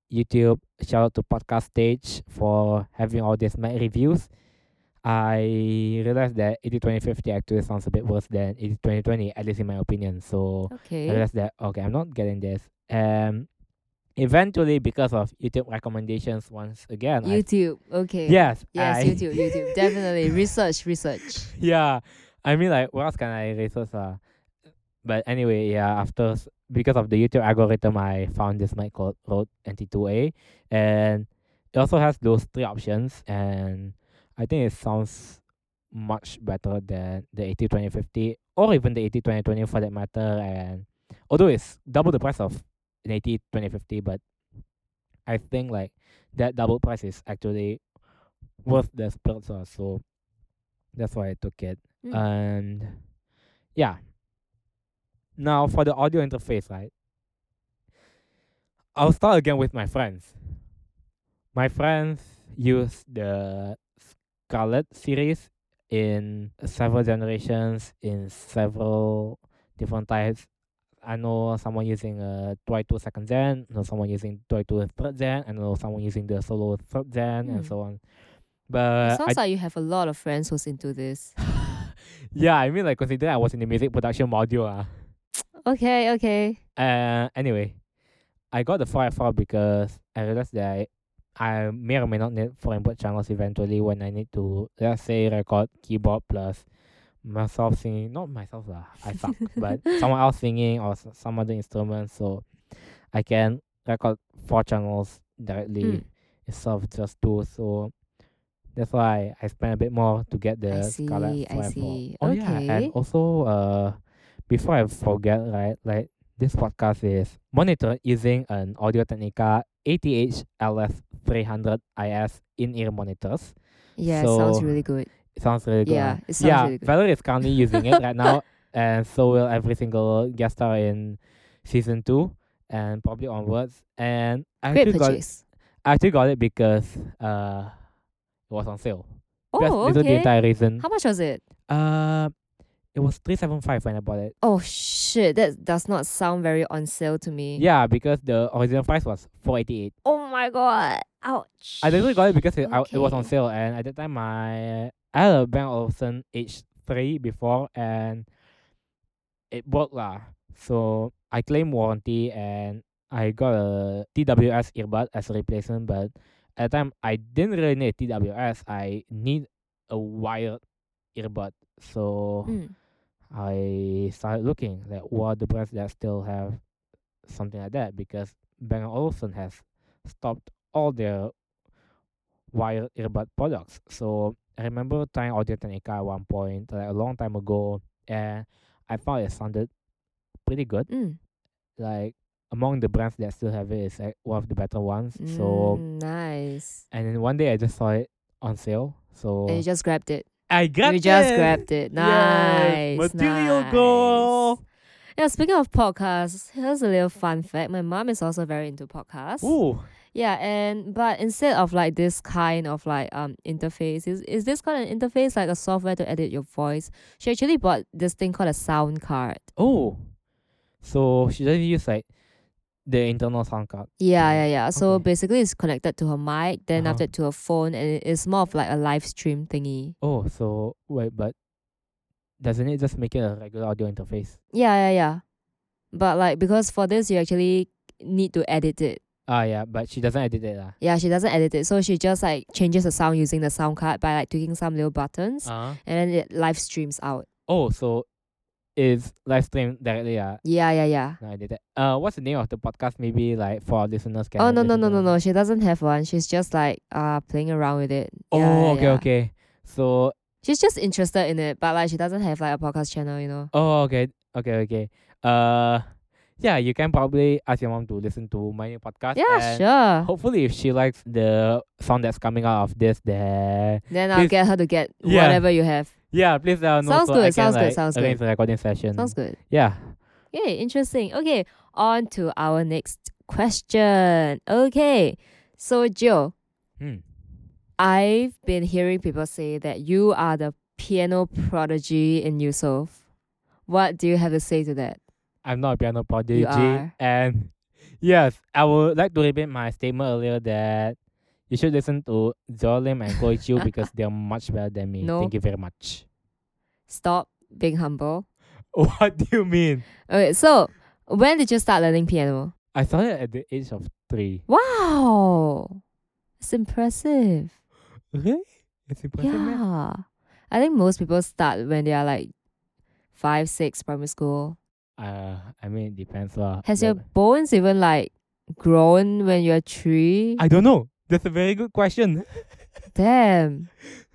YouTube. Shout out to Podcast Stage for having all these mic reviews. I realized that eighty twenty fifty actually sounds a bit worse than eighty twenty twenty, at least in my opinion. So I Okay. realized that okay, I'm not getting this. Um, eventually, because of YouTube recommendations, once again, I YouTube. Okay. yes, Yes, I YouTube, YouTube. Definitely. Research, research. yeah. I mean, like, what else can I research? Uh? But anyway, yeah. After s- because of the YouTube algorithm, I found this mic called Rode N T two A, and it also has those three options, and I think it sounds much better than the eighty twenty fifty or even the eighty twenty twenty for that matter. And although it's double the price of an eighty twenty fifty, but I think like that double price is actually worth the splurge. uh, So that's why I took it. Mm. And yeah, now for the audio interface, right? I'll start again with my friends. My friends use the Scarlett series in several generations, in several different types. I know someone using a twenty-two second gen, I know someone using twenty-two third gen, I know someone using the solo third gen, and Mm. so on. It But sounds I, like you have a lot of friends who's into this. yeah, I mean, like, considering I was in the music production module, uh, Okay, okay. uh, anyway, I got the four F four because I realized that I, I may or may not need four input channels eventually when I need to, let's say, record keyboard plus myself singing. Not myself lah, I suck, but someone else singing or s- some other instruments. So I can record four channels directly Mm. instead of just two. So that's why I spent a bit more to get I the see, Scarlett I four F four. see. Oh yeah, and Okay. also uh, before I forget, right, like this podcast is monitored using an Audio Technica A T H L S three hundred I S in-ear monitors. Yeah, it sounds So really good. it sounds really good. Yeah, ah. it sounds yeah, really good. Valerie is currently using it right now, and so will every single guest star in season two and probably onwards. And I Great actually got purchase. I actually got it because uh it was on sale. That's Oh, this is the okay. entire reason. How much was it? Uh, it was three seven five when I bought it. Oh shit, that does not sound very on sale to me. Yeah, because the original price was four eighty eight. Oh my god. Ouch. I literally got it because it, I, it was on Okay. sale, and at the time my I had a Bang Olufsen H three before, and it worked lah. So I claimed warranty, and I got a T W S earbud as a replacement. But at the time I didn't really need T W S. I need a wired earbud. So Mm. I started looking like what are the brands that still have something like that, because Bang and Olufsen has stopped all their wired earbud products. So I remember trying Audio Technica at one point, like a long time ago, and I found it sounded pretty good. Mm. Like among the brands that still have it, is like one of the better ones. So Mm, nice. and then one day I just saw it on sale. So And you just grabbed it. I grabbed you just it. grabbed it. Yes, Nice. material nice. girl. Yeah, speaking of podcasts, here's a little fun fact. My mom is also very into podcasts. Ooh. Yeah, and but instead of like this kind of like um interface, is is this called an interface, like a software to edit your voice? She actually bought this thing called a sound card. Oh. So she doesn't use like the internal sound card. Yeah, Right. yeah, yeah. So Okay. basically it's connected to her mic, then Uh-huh. after to her phone, and it- it's more of like a live stream thingy. Oh, so wait, but doesn't it just make it a regular audio interface? Yeah, yeah, yeah. But like because for this you actually need to edit it. Ah, yeah, but she doesn't edit it lah. Yeah, she doesn't edit it. So she just like changes the sound using the sound card by like tweaking some little buttons, Uh-huh. and then it live streams out. Oh, so it's live streamed directly ah. Yeah, yeah, yeah. No, I did that. Uh, what's the name of the podcast? Maybe like for our listeners can. Oh no no listen no to no it. no! She doesn't have one. She's just like uh playing around with it. Oh, Yeah, yeah, okay, yeah. okay. So She's just interested in it, but like she doesn't have like a podcast channel, you know. oh, okay, okay, okay. Uh, yeah, you can probably ask your mom to listen to my new podcast. Yeah, and sure. hopefully, if she likes the sound that's coming out of this, then Then I'll please- get her to get Yeah. whatever you have. yeah, please let her know Sounds so good, I can sounds good, like sounds arrange good. the recording session. Sounds good. Yeah. Okay, interesting. Okay, on to our next question. Okay, so Joe, Hmm. I've been hearing people say that you are the piano prodigy in Yusof. What do you have to say to that? I'm not a piano prodigy, are. and Yes, I would like to repeat my statement earlier that you should listen to Joel Lim and Chloe Chiu because they're much better than me. No. Thank you very much. Stop being humble. What do you mean? Okay, so when did you start learning piano? I started at the age of three. Wow, it's impressive. Really? It's impressive, man. Yeah, I think most people start when they are like five, six, primary school. Uh, I mean, it depends lah. Has your But bones even like grown when you're three? I don't know. That's a very good question. Damn.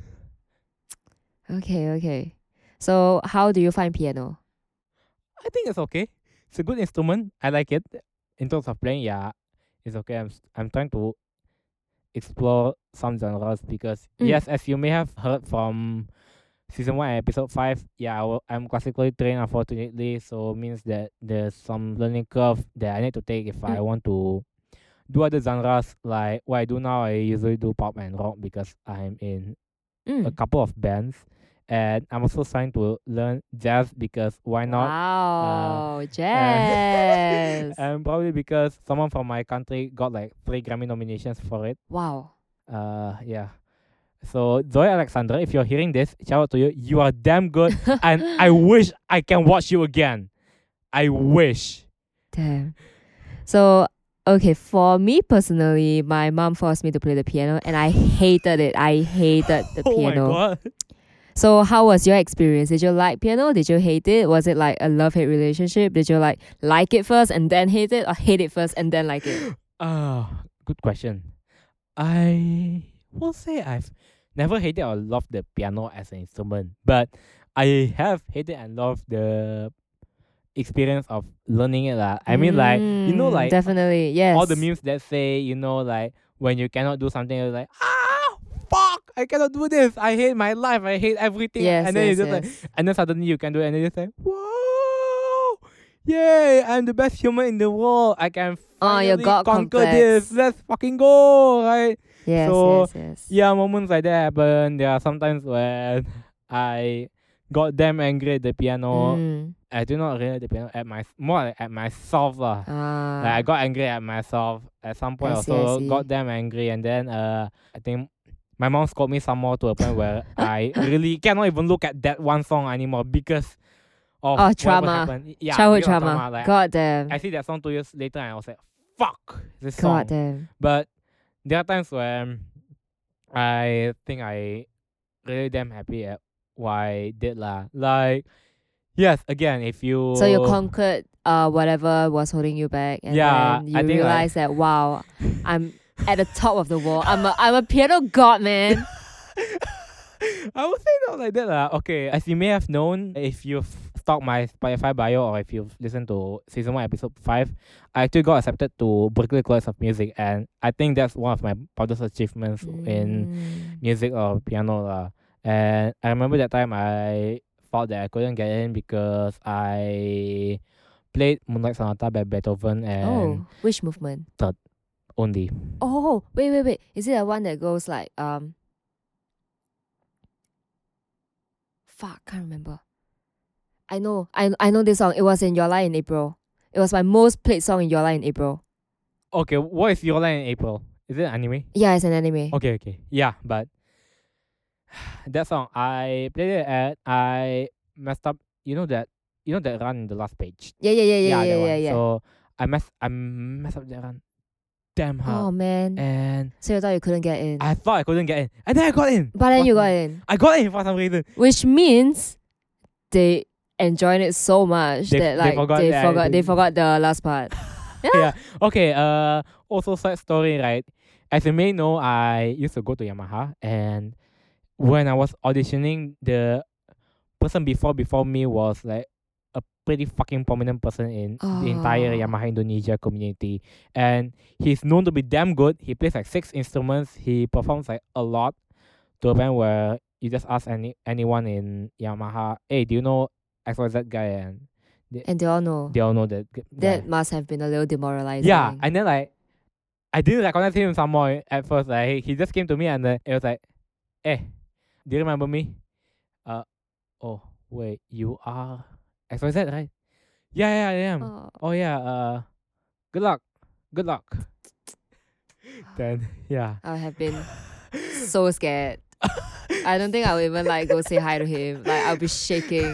Okay, okay. So how do you find piano? I think it's okay. It's a good instrument. I like it. In terms of playing, yeah, it's okay. I'm s- I'm trying to explore some genres because Mm. yes, as you may have heard from season one and episode five, yeah, I will, I'm classically trained unfortunately, so means that there's some learning curve that I need to take if I Mm. want to do other genres. Like what I do now, I usually do pop and rock because I'm in a Mm. couple of bands, and I'm also trying to learn jazz because why not? Wow, jazz. And probably because someone from my country got like three Grammy nominations for it. Wow. Uh, yeah. So Zoe Alexander, if you're hearing this, shout out to you. You are damn good, and I wish I can watch you again. I wish. Damn. So, okay, for me personally, my mom forced me to play the piano and I hated it. I hated the Oh piano. my god. So, how was your experience? Did you like piano? Did you hate it? Was it like a love-hate relationship? Did you like like it first and then hate it, or hate it first and then like it? Ah, good question. I will say I've never hated or loved the piano as an instrument, but I have hated and loved the experience of learning it. lah. I mean, like, you know, Mm, like definitely, yes. all the memes that say, you know, like when you cannot do something, you're like, ah, fuck, I cannot do this. I hate my life. I hate everything. Yes, and then yes, you just like, yes. and then suddenly you can do it, and then you're just like, whoa, yay, I'm the best human in the world. I can Oh, your finally God conquer complex. this. Let's fucking go, right? Yes, So, yes, yes. Yeah, moments like that happen. There are sometimes when I got damn angry at the piano. Mm. I do not really at the piano at my more like at myself lah. Ah. Like I got angry at myself at some point. I see, I Also see. got damn angry, and then uh, I think my mom scolded me some more to a point where I really cannot even look at that one song anymore because of Oh, whatever trauma. happened. Yeah, Childhood because of trauma. Like, God damn. I see that song two years later, and I was like, "Fuck this God song." damn. But there are times when I think I really damn happy at what I did lah. Like, yes, again, if you So you conquered uh whatever was holding you back, and Yeah, then you I think, like- realize that wow, I'm at the top of the world. I'm a I'm a piano god, man. I would say not like that lah. Okay, as you may have known, if you've stalked my Spotify bio or if you've listened to season one, episode five, I actually got accepted to Berklee College of Music, and I think that's one of my proudest achievements in Mm. music or piano lah. And I remember that time I thought that I couldn't get in because I played Moonlight Sonata by Beethoven and Oh, which movement? only. Oh, wait, wait, wait. Is it the one that goes like um? Fuck, can't remember. I know, I I know this song. It was in Your Lie in April. It was my most played song in Your Lie in April. Okay, what is Your Lie in April? Is it anime? Yeah, it's an anime. Okay, okay. Yeah, but that song I played it at I messed up. You know that you know that run in the last page. Yeah, yeah, yeah, yeah, that yeah, one. yeah, yeah. So I mess I messed up that run damn hard. Oh man. And So you thought you couldn't get in, I thought I couldn't get in. And then I got in. but then For you some- got in, I got in for some reason. which means they enjoyed it so much They- that they like forgot they that forgot they they- forgot the last part. Yeah. Okay, uh also side story, right? As you may know, I used to go to Yamaha, and when I was auditioning, the person before before me was like a pretty fucking prominent person in the entire Oh. Yamaha Indonesia community. And he's known to be damn good. He plays like six instruments. He performs like a lot to a point where you just ask any anyone in Yamaha, hey, do you know X Y Z guy? And And they all know. they all know that g- That guy. must have been a little demoralizing. Yeah, and then like I didn't recognize him some more at first. Like he just came to me and uh, it was like, "Hey, do you remember me? Uh, oh wait, you are X Y Z, right? Yeah, yeah, I am. Oh. Oh yeah. Uh, good luck. Good luck. Then yeah. I would have been so scared. I don't think I would even like go say hi to him. Like I'll be shaking.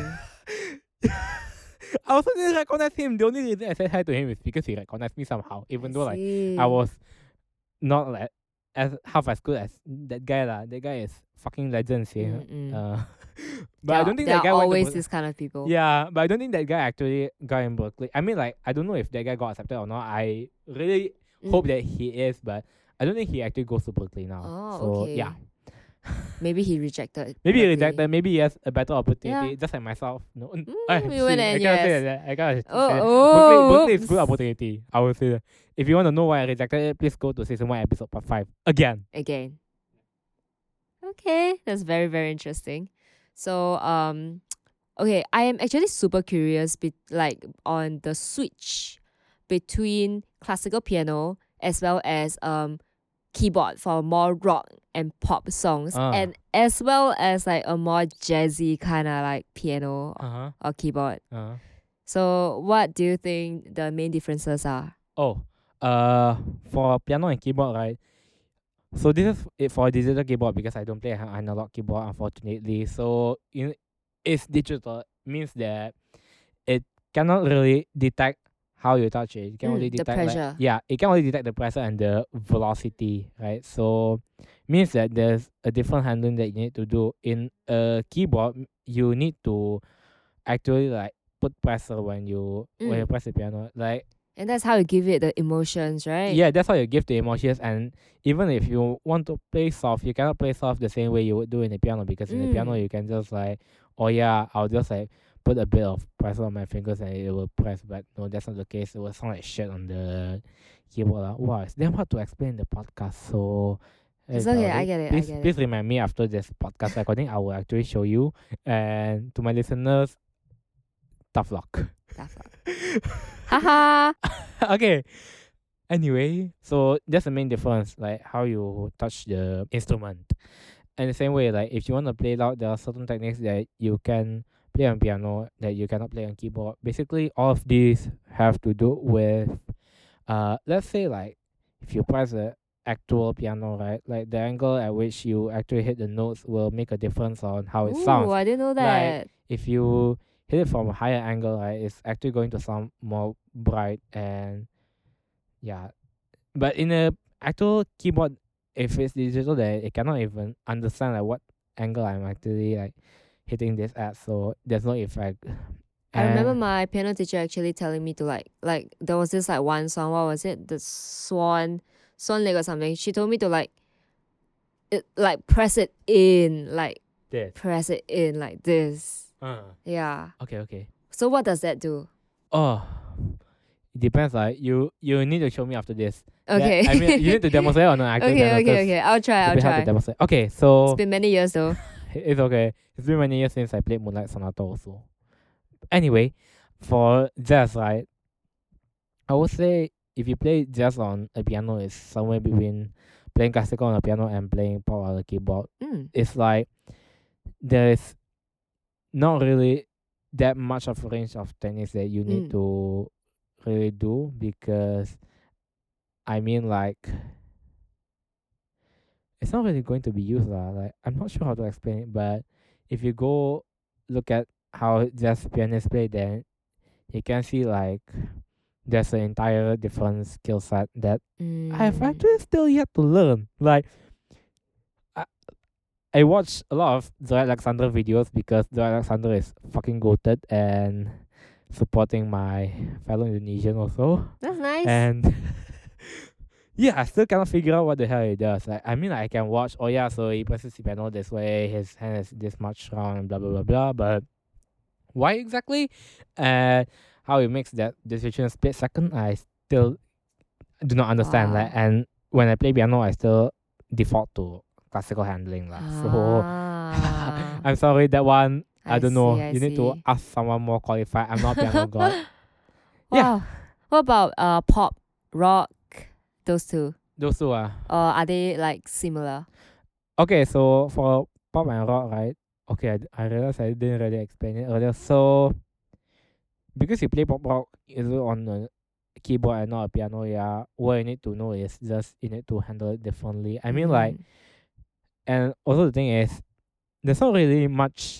I also didn't recognize him. The only reason I said hi to him is because he recognized me somehow. Even I though like see. I was not like as half as good as that guy lah. That guy is fucking legend, yeah. Mm-mm. Uh, but There I are- don't think there that guy are went to always Ber- this kind of people. Yeah, but I don't think that guy actually got in Berkeley. I mean, like I don't know if that guy got accepted or not. I really Mm. hope that he is, but I don't think he actually goes to Berkeley now. Oh, so okay. yeah, Maybe he rejected. maybe he Berkeley. rejected. Maybe he has a better opportunity, Yeah. just like myself. No, Mm, I, you went I to cannot say N U S. that. I gotta Oh, say that. oh, Berkeley, Berkeley is good oops. opportunity. I would say that. If you want to know why I rejected it, please go to season one, episode part five again. Again. Okay, that's very very interesting. So um, okay, I am actually super curious, be- like on the switch between classical piano as well as um keyboard for more rock and pop songs, Ah. and as well as like a more jazzy kind of like piano Uh huh. or keyboard. Uh huh. So what do you think the main differences are? Oh, uh, for piano and keyboard, right? So this is it for digital keyboard because I don't play an analog keyboard, unfortunately. So in it's digital means that it cannot really detect how you touch it. It can Mm, only the detect like- pressure. yeah, it can only detect the pressure and the velocity, right? So means that there's a different handling that you need to do. In a keyboard, m- you need to actually like put pressure when you when you Mm. press the piano. Like And that's how you give it the emotions, right? yeah, that's how you give the emotions. And even if you want to play soft, you cannot play soft the same way you would do in the piano, because in the piano Mm. you can just like, oh yeah, I'll just like put a bit of pressure on my fingers and it will press. But no, that's not the case. It will sound like shit on the keyboard. lah. Wow, it's damn hard to explain in the podcast. So It's uh, okay, I get it, I Please, get it. please remind me after this podcast recording. I will actually show you. And to my listeners, tough luck. Tough luck. Haha. Okay. Anyway, so that's the main difference, like how you touch the instrument. And the same way, like if you want to play loud, there are certain techniques that you can play on piano that you cannot play on keyboard. Basically, all of these have to do with, uh, let's say like if you press the actual piano, right, like the angle at which you actually hit the notes will make a difference on how it Ooh, sounds. I didn't know that. If you hit it from a higher angle, right, it's actually going to sound more bright and yeah. But in a actual keyboard, if it's digital, then it cannot even understand like what angle I'm actually like hitting this at. So there's no effect. I remember And- my piano teacher actually telling me to like like there was this like one song, what was it? The Swan Swan Lake or something. She told me to like it like press it in, like this. press it in like this. Uh, Yeah. okay, okay. So what does that do? Oh, it depends. Like you, you need to show me after this. That- Okay. I mean, you need to demonstrate or not. Actually, okay, okay, okay. I'll try, It's a I'll bit hard to try. demonstrate. Okay, so It's been many years though. it's okay. It's been many years since I played Moonlight Sonata also. Anyway, for jazz, right, I would say if you play jazz on a piano, it's somewhere between playing classical on a piano and playing pop on a keyboard. Mm. It's like there's not really that much of a range of techniques that you need Mm. to really do, because I mean like it's not really going to be used lah. Like I'm not sure how to explain it, but if you go look at how jazz pianists play, then you can see like there's an entire different skill set that I've Mm. actually still yet to learn. Like I, I watch a lot of Zoe Alexander videos because Zoe Alexander is fucking goated and supporting my fellow Indonesian also. That's nice. And yeah, I still cannot figure out what the hell he does. Like I mean like, I can watch, oh yeah, so he presses the piano this way, his hand is this much round and blah blah blah blah, but why exactly? Uh how he makes that decision split second, I still do not understand. Like, Wow. and when I play piano, I still default to classical handling. Like, so Ah. I'm sorry, that one I, I don't know. see, I You need to see. ask someone more qualified. I'm not piano god. Yeah. Wow. What about uh pop, rock, those two? Those two are Or are they like similar? okay. So for pop and rock, right? Okay, I, d- I realized I didn't really explain it earlier. So because you play pop rock, is it on a keyboard and not a piano, yeah, what you need to know is just you need to handle it differently. I mean, like, Mm. and also the thing is, there's not really much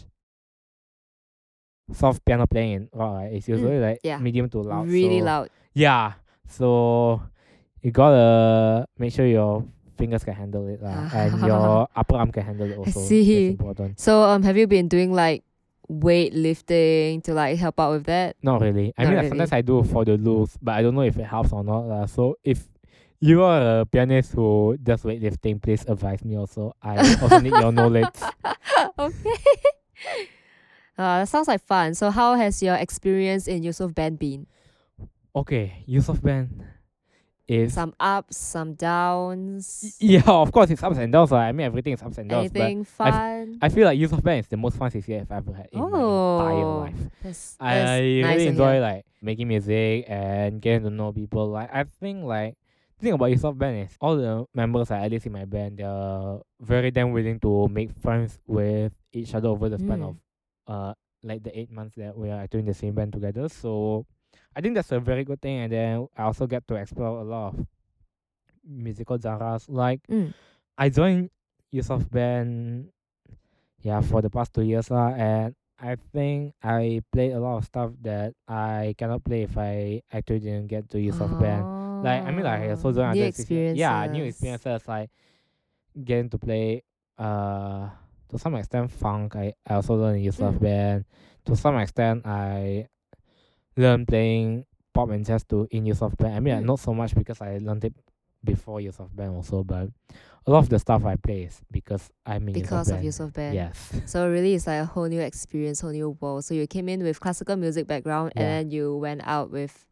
soft piano playing in rock, right? It's usually Mm, like yeah. medium to loud. Really so loud. yeah, so you gotta make sure your fingers can handle it, lah, and your upper arm can handle it I also. see. That's important. So um, have you been doing like weightlifting to like help out with that? Not really. I Not mean, like, sometimes really. I do for the looks, but I don't know if it helps or not. lah. So if you are a pianist who does weightlifting, please advise me also. I also need your knowledge. Okay. Uh, that sounds like fun. So how has your experience in Yusof Band been? Okay, Yusof Band is Some ups, some downs. yeah, of course it's ups and downs. lah. I mean, everything is ups and downs. Anything But fun? I feel like Yusof Band is the most fun C C A I've ever had in my entire Oh, life. that's, I that's nice really to enjoy hear. like making music and getting to know people. Like I think like the thing about Yusof Band is all the members, like, at least in my band, they're very damn willing to make friends with each other over the span Mm. of uh like the eight months that we are doing the same band together. So I think that's a very good thing. And then I also get to explore a lot of musical genres. Like Mm. I joined Yusof Band yeah for the past two years lah, and I think I played a lot of stuff that I cannot play if I actually didn't get to Yusof Band. Like I mean, like I also Oh, joined new other C C A yeah, new experiences. experiences, like getting to play uh to some extent funk. I, I also learned in Yusof Mm. Band. To some extent I learned playing pop and jazz too in Yusof Band. I mean, like, Mm. not so much because I learned it before Yusof Band also, but a lot of the stuff I play is because I'm in Yusof Because of Band. Yusof Band. Yes. So really it's like a whole new experience, whole new world. So you came in with classical music background and Yeah. then you went out with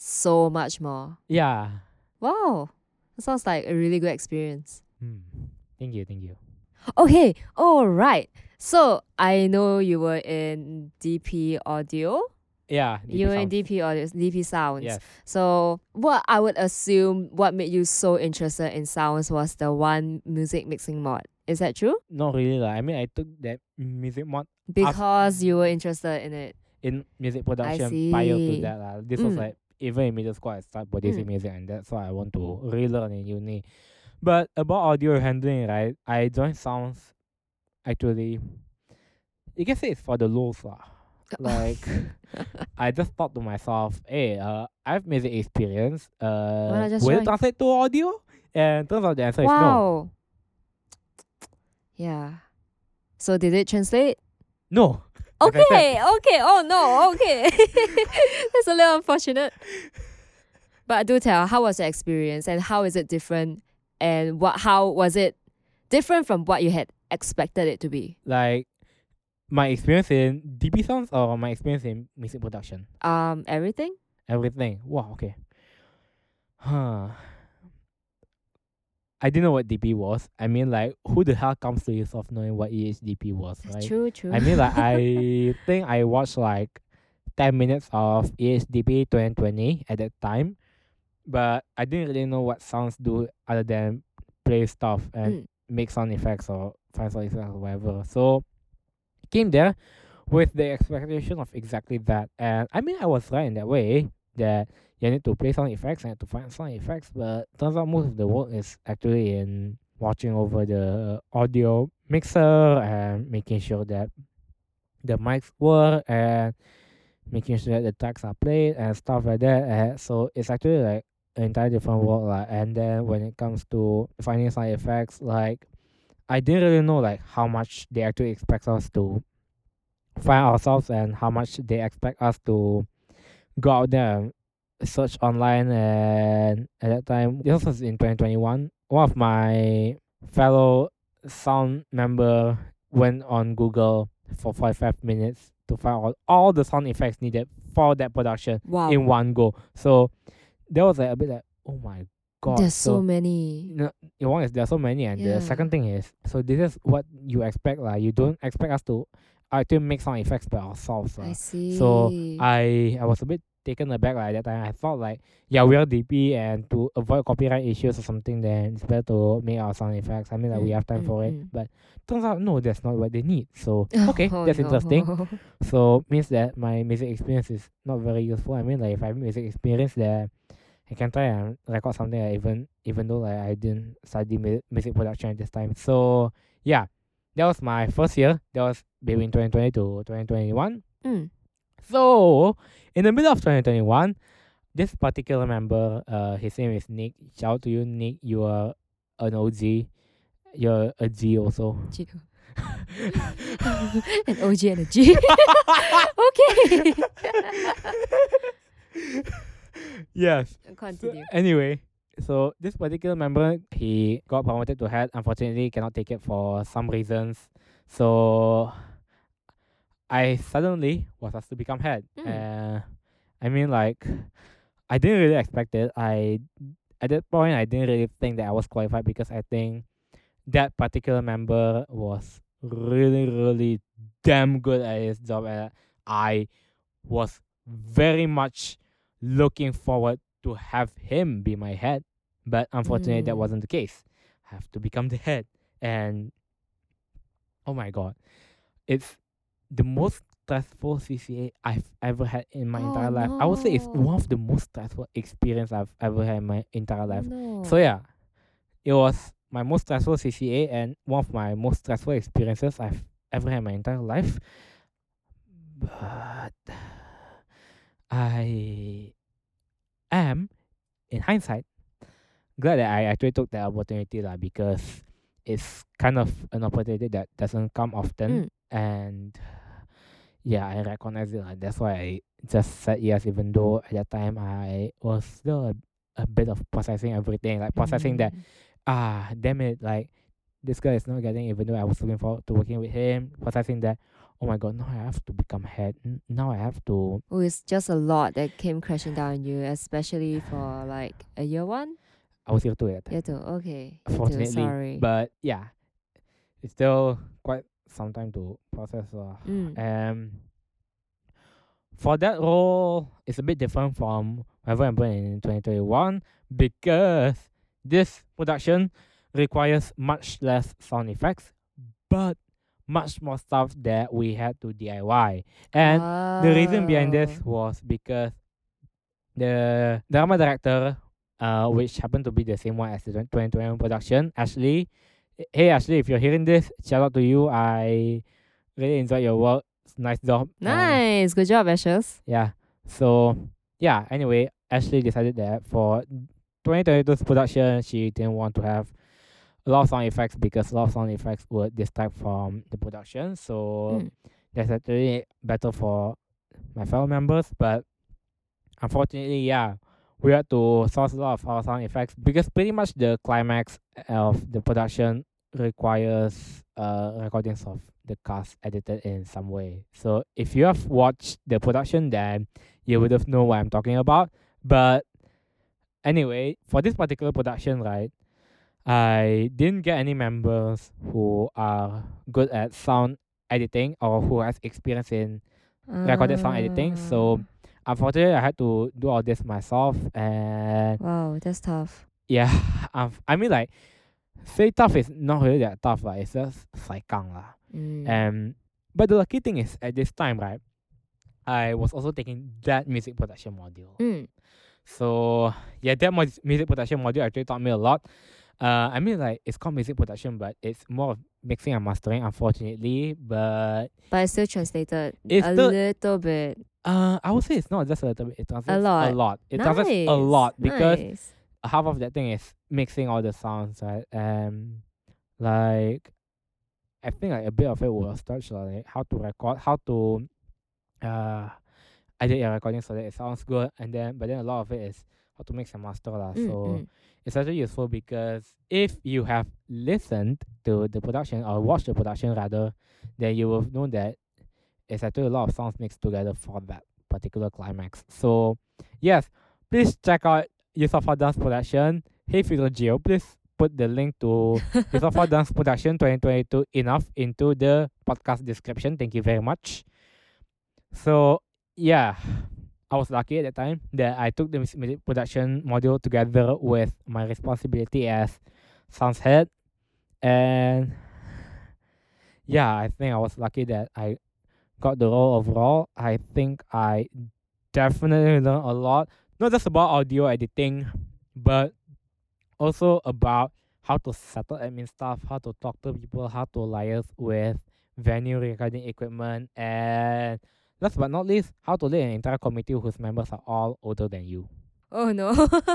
so much more. Yeah. Wow. That sounds like a really good experience. Hmm. Thank you, thank you. Okay, all right. So I know you were in D P Audio. Yeah. D P You were in sounds. D P Audio, D P Sounds. Yes. So what I would assume what made you so interested in sounds was the one music mixing mod. Is that true? Not really lah. I mean, I took that music mod Because you were interested in it. in music production prior to see. that lah. This was Mm. like even in middle school I started producing Mm. music, and that's what I want to relearn in uni. But about audio handling, right? I joined sounds actually. You can say it's for the lows lah. Like I just thought to myself, hey, uh, I have music experience. Uh, not just will it join? translate to audio? And turns out the answer is no. Wow. Yeah. So did it translate? No. Like I said, Okay, okay. Oh no, okay. That's a little unfortunate. But do tell, how was your experience and how is it different? And what how was it different from what you had expected it to be? like my experience in D B sounds or my experience in music production. Um, everything? Everything. Wow, okay. Huh. I didn't know what D P was. I mean, like, who the hell comes to yourself knowing what E H D P was, right? True, true. I mean, like, I think I watched like ten minutes of E H D P twenty twenty at that time, but I didn't really know what sounds do other than play stuff and Mm. make sound effects or find sound effects or whatever. So, came there with the expectation of exactly that. And I mean, I was right in that way that you need to play sound effects and to find sound effects, but turns out most of the work is actually in watching over the audio mixer and making sure that the mics work and making sure that the tracks are played and stuff like that. And so it's actually like an entire different work. Like, and then when it comes to finding sound effects, like I didn't really know like how much they actually expect us to find ourselves and how much they expect us to go out there and search online. And at that time, this was in twenty twenty-one, one of my fellow sound member went on Google for forty-five minutes to find all, all the sound effects needed for that production Wow. in one go. So that was like a bit like, oh my god. There's so, so many. no, the one is there are so many, and Yeah. the second thing is, so this is what you expect lah. You don't expect us to actually make sound effects by ourselves lah. I see. So I I was a bit taken aback like at that time. I thought like, yeah, we are D P, and to avoid copyright issues or something, then it's better to make our sound effects. I mean, like we Mm, have time mm, for it, mm. but turns out no, that's not what they need. So okay, Oh, that's no. interesting. So means that my music experience is not very useful. I mean, like if I have music experience that I can try and record something I even even though like I didn't study mu- music production at this time. So yeah, that was my first year. That was between twenty twenty to twenty twenty-one. Mm. So in the middle of twenty twenty-one, this particular member, uh, his name is Nick. Shout out to you, Nick. You are an O G. You're a G also. G. An O G and a G. Okay. Yes. So Continue. anyway, so this particular member, he got promoted to head. Unfortunately, cannot take it for some reasons. So I suddenly was asked to become head. Mm. Uh, I mean, like, I didn't really expect it. I at that point I didn't really think that I was qualified because I think that particular member was really, really damn good at his job, and I was very much looking forward to have him be my head. But unfortunately, that Mm. wasn't the case. I have to become the head, and oh my god, it's the most stressful C C A I've ever had in my Oh, entire life. I would say it's no. one of the most stressful experience I've ever had in my entire Oh, life. no. So yeah, it was my most stressful C C A and one of my most stressful experiences I've ever had in my entire life. But I am, in hindsight, glad that I actually took that opportunity lah, because it's kind of an opportunity that doesn't come often. Mm. And yeah, I recognize it lah. That's why I just said yes, even though at that time I was still a, a bit of processing everything, like processing that Mm. ah damn it, like this guy is not getting, even though I was looking forward to working with him, processing that oh my god, now I have to become head. N- Now I have to. Oh, it's just a lot that came crashing down on you, especially for like a year one, I was here too at that time, year two. Okay, year two. fortunately. Sorry. But yeah, it's still quite some time to process. Uh. Mm. Um, for that role, it's a bit different from whatever happened in twenty twenty-one because this production requires much less sound effects, but much more stuff that we had to D I Y. And the reason behind this Oh. was because the drama director, uh, which happened to be the same one as the twenty twenty-one production, Ashley. Hey Ashley, if you're hearing this, shout out to you. I really enjoyed your work. Nice job. Uh, Nice. Good job, Ashes. yeah. So yeah. Anyway, Ashley decided that for twenty twenty-two's production, she didn't want to have a lot of sound effects because a lot of sound effects would distract from the production. So Mm. that's actually better for my fellow members. But unfortunately, yeah, we had to source a lot of our sound effects because pretty much the climax of the production requires uh recordings of the cast edited in some way. So if you have watched the production, then you would have known what I'm talking about. But anyway, for this particular production, right, I didn't get any members who are good at sound editing or who has experience in recorded sound editing. So Ah. unfortunately, I had to do all this myself. And Wow, that's tough. yeah, um, I mean, like, say tough is not really that tough, lah. It's just saikang lah. Mm. Um, but the lucky thing is, at this time, right, I was also taking that music production module. Mm. So yeah, that mu- music production module actually taught me a lot. Uh, I mean, like, it's called music production, but it's more of mixing and mastering, unfortunately. But But it's still translated It's a still- little bit. uh, I would say it's not just a little bit. It translates lot. A lot. It Nice. translates a lot because nice. half of that thing is mixing all the sounds, right? Um, like, I think like a bit of it was touched on like how to record, how to uh edit your recording so that it sounds good, and then but then a lot of it is how to mix and master lah. Mm, So mm. it's actually useful because if you have listened to the production or watched the production rather, then you will know that it's actually a lot of sounds mixed together for that particular climax. So yes, please check out Yusofa Dance Production. Hey Future Geo, please put the link to Yusofa Dance Production twenty twenty-two enough into the podcast description. Thank you very much. So yeah, I was lucky at that time that I took the mus- music production module together with my responsibility as sounds head, and yeah, I think I was lucky that I got the role overall. I think I definitely learned a lot. not just about audio editing, but also about how to settle admin stuff, how to talk to people, how to liaise with venue recording equipment, and last but not least, how to lead an entire committee whose members are all older than you. Oh no.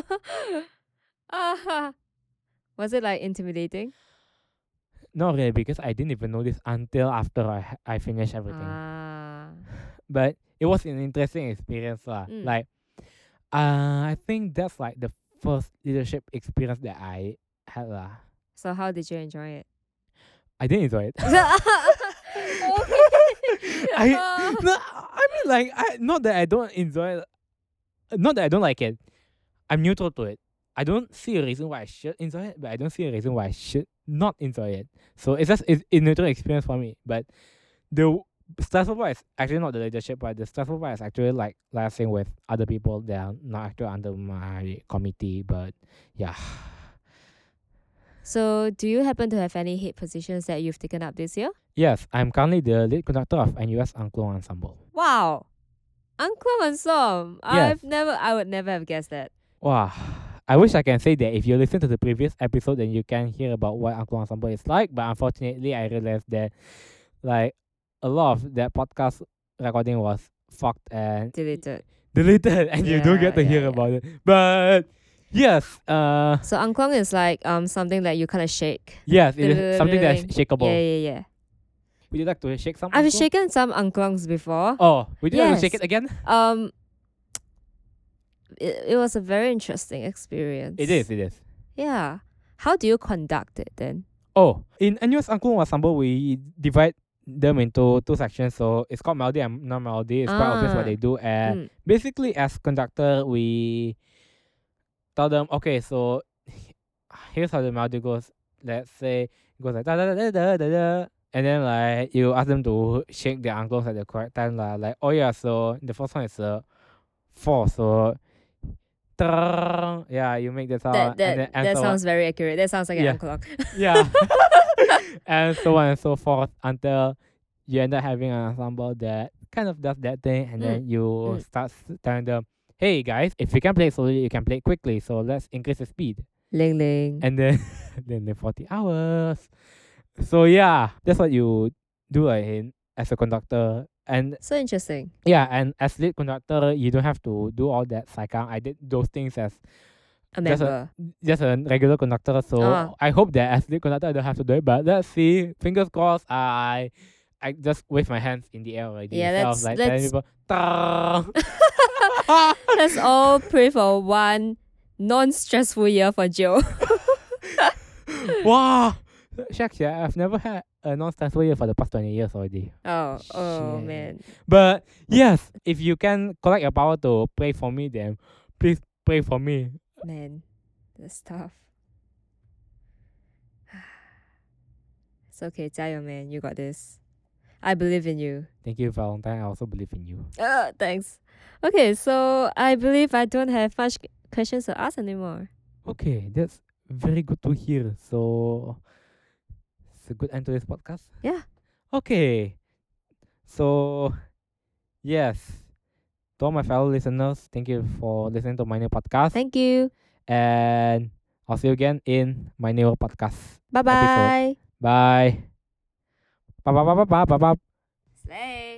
Ah, was it like intimidating? Not really, because I didn't even know this until after I ha- I finished everything. Ah. But it was an interesting experience, lah. Mm. Like, uh, I think that's like the first leadership experience that I had, lah. So how did you enjoy it? I didn't enjoy it. Okay. I Ah. no, I mean like I not that I don't enjoy it, not that I don't like it. I'm neutral to it. I don't see a reason why I should enjoy it, but I don't see a reason why I should not enjoy it. So it's just it's a neutral experience for me. But the w- stressful part is actually not the leadership part. The stressful part is actually like liaising with other people that are not actually under my committee. But yeah. So do you happen to have any head positions that you've taken up this year? Yes, I'm currently the lead conductor of N U S Angklung Ensemble. Wow. Angklung Ensemble. I've never I would never have guessed that. Wow. I wish I can say that if you listen to the previous episode, then you can hear about what Angklung Ensemble is like. But unfortunately, I realized that like a lot of that podcast recording was fucked and Deleted. deleted, and you don't Yeah, get to yeah, hear yeah. about it. But yes, uh, So angklung is like um something that you kind of shake. yes, it is something that's shakeable. Yeah, yeah, yeah. Would you like to shake some? I've angklung? shaken some angklungs before. Oh, would you like to shake Yes. it again? Um, it, it was a very interesting experience. It is. It is. Yeah. How do you conduct it then? Oh, in N U S Angklung Ensemble, we divide them into two sections. So it's called melody and non-melody. It's quite obvious what Ah. they do. And Mm. basically, as conductor, we tell them, okay, so here's how the melody goes. Let's say it goes like da da da da da da, and then like you ask them to shake their angklungs at the correct time, lah. Like, oh yeah, so the first one is a four, so trrrr, yeah, you make the sound, That that and then and that so on. sounds very accurate. That sounds like Yeah. an angklung. Yeah. And so on and so forth until you end up having an ensemble that kind of does that thing, and then Mm, you mm. start s- telling them, hey guys, if you can play it slowly, you can play it quickly, so let's increase the speed. Ling ling. And then then the forty hours. So yeah, that's what you do like, in as a conductor. And So interesting. yeah, and as lead conductor, you don't have to do all that saikang. I did those things as A Just a- member. just a regular conductor, so Ah. I hope that as lead conductor I don't have to do it. But let's see. Fingers crossed. I I just wave my hands in the air already. Yeah, instead of, let's- like telling let's- people. "Tarrrr." Let's all pray for one non-stressful year for Joe. Wow, shucks, yeah, I've never had a non-stressful year for the past twenty years already. Oh, oh Shit. man. But yes, if you can collect your power to pray for me, then please pray for me. Man, that's tough. It's okay, 加油 man, you got this. I believe in you. Thank you, Valentine. I also believe in you. Uh, thanks. Okay, so I believe I don't have much q- questions to ask anymore. Okay, that's very good to hear. So it's a good end to this podcast. Yeah. Okay. So yes, to all my fellow listeners, thank you for listening to my new podcast. Thank you. And I'll see you again in my new podcast. Bye bye. Bye. Bye bye bye bye bye bye bye. Slay.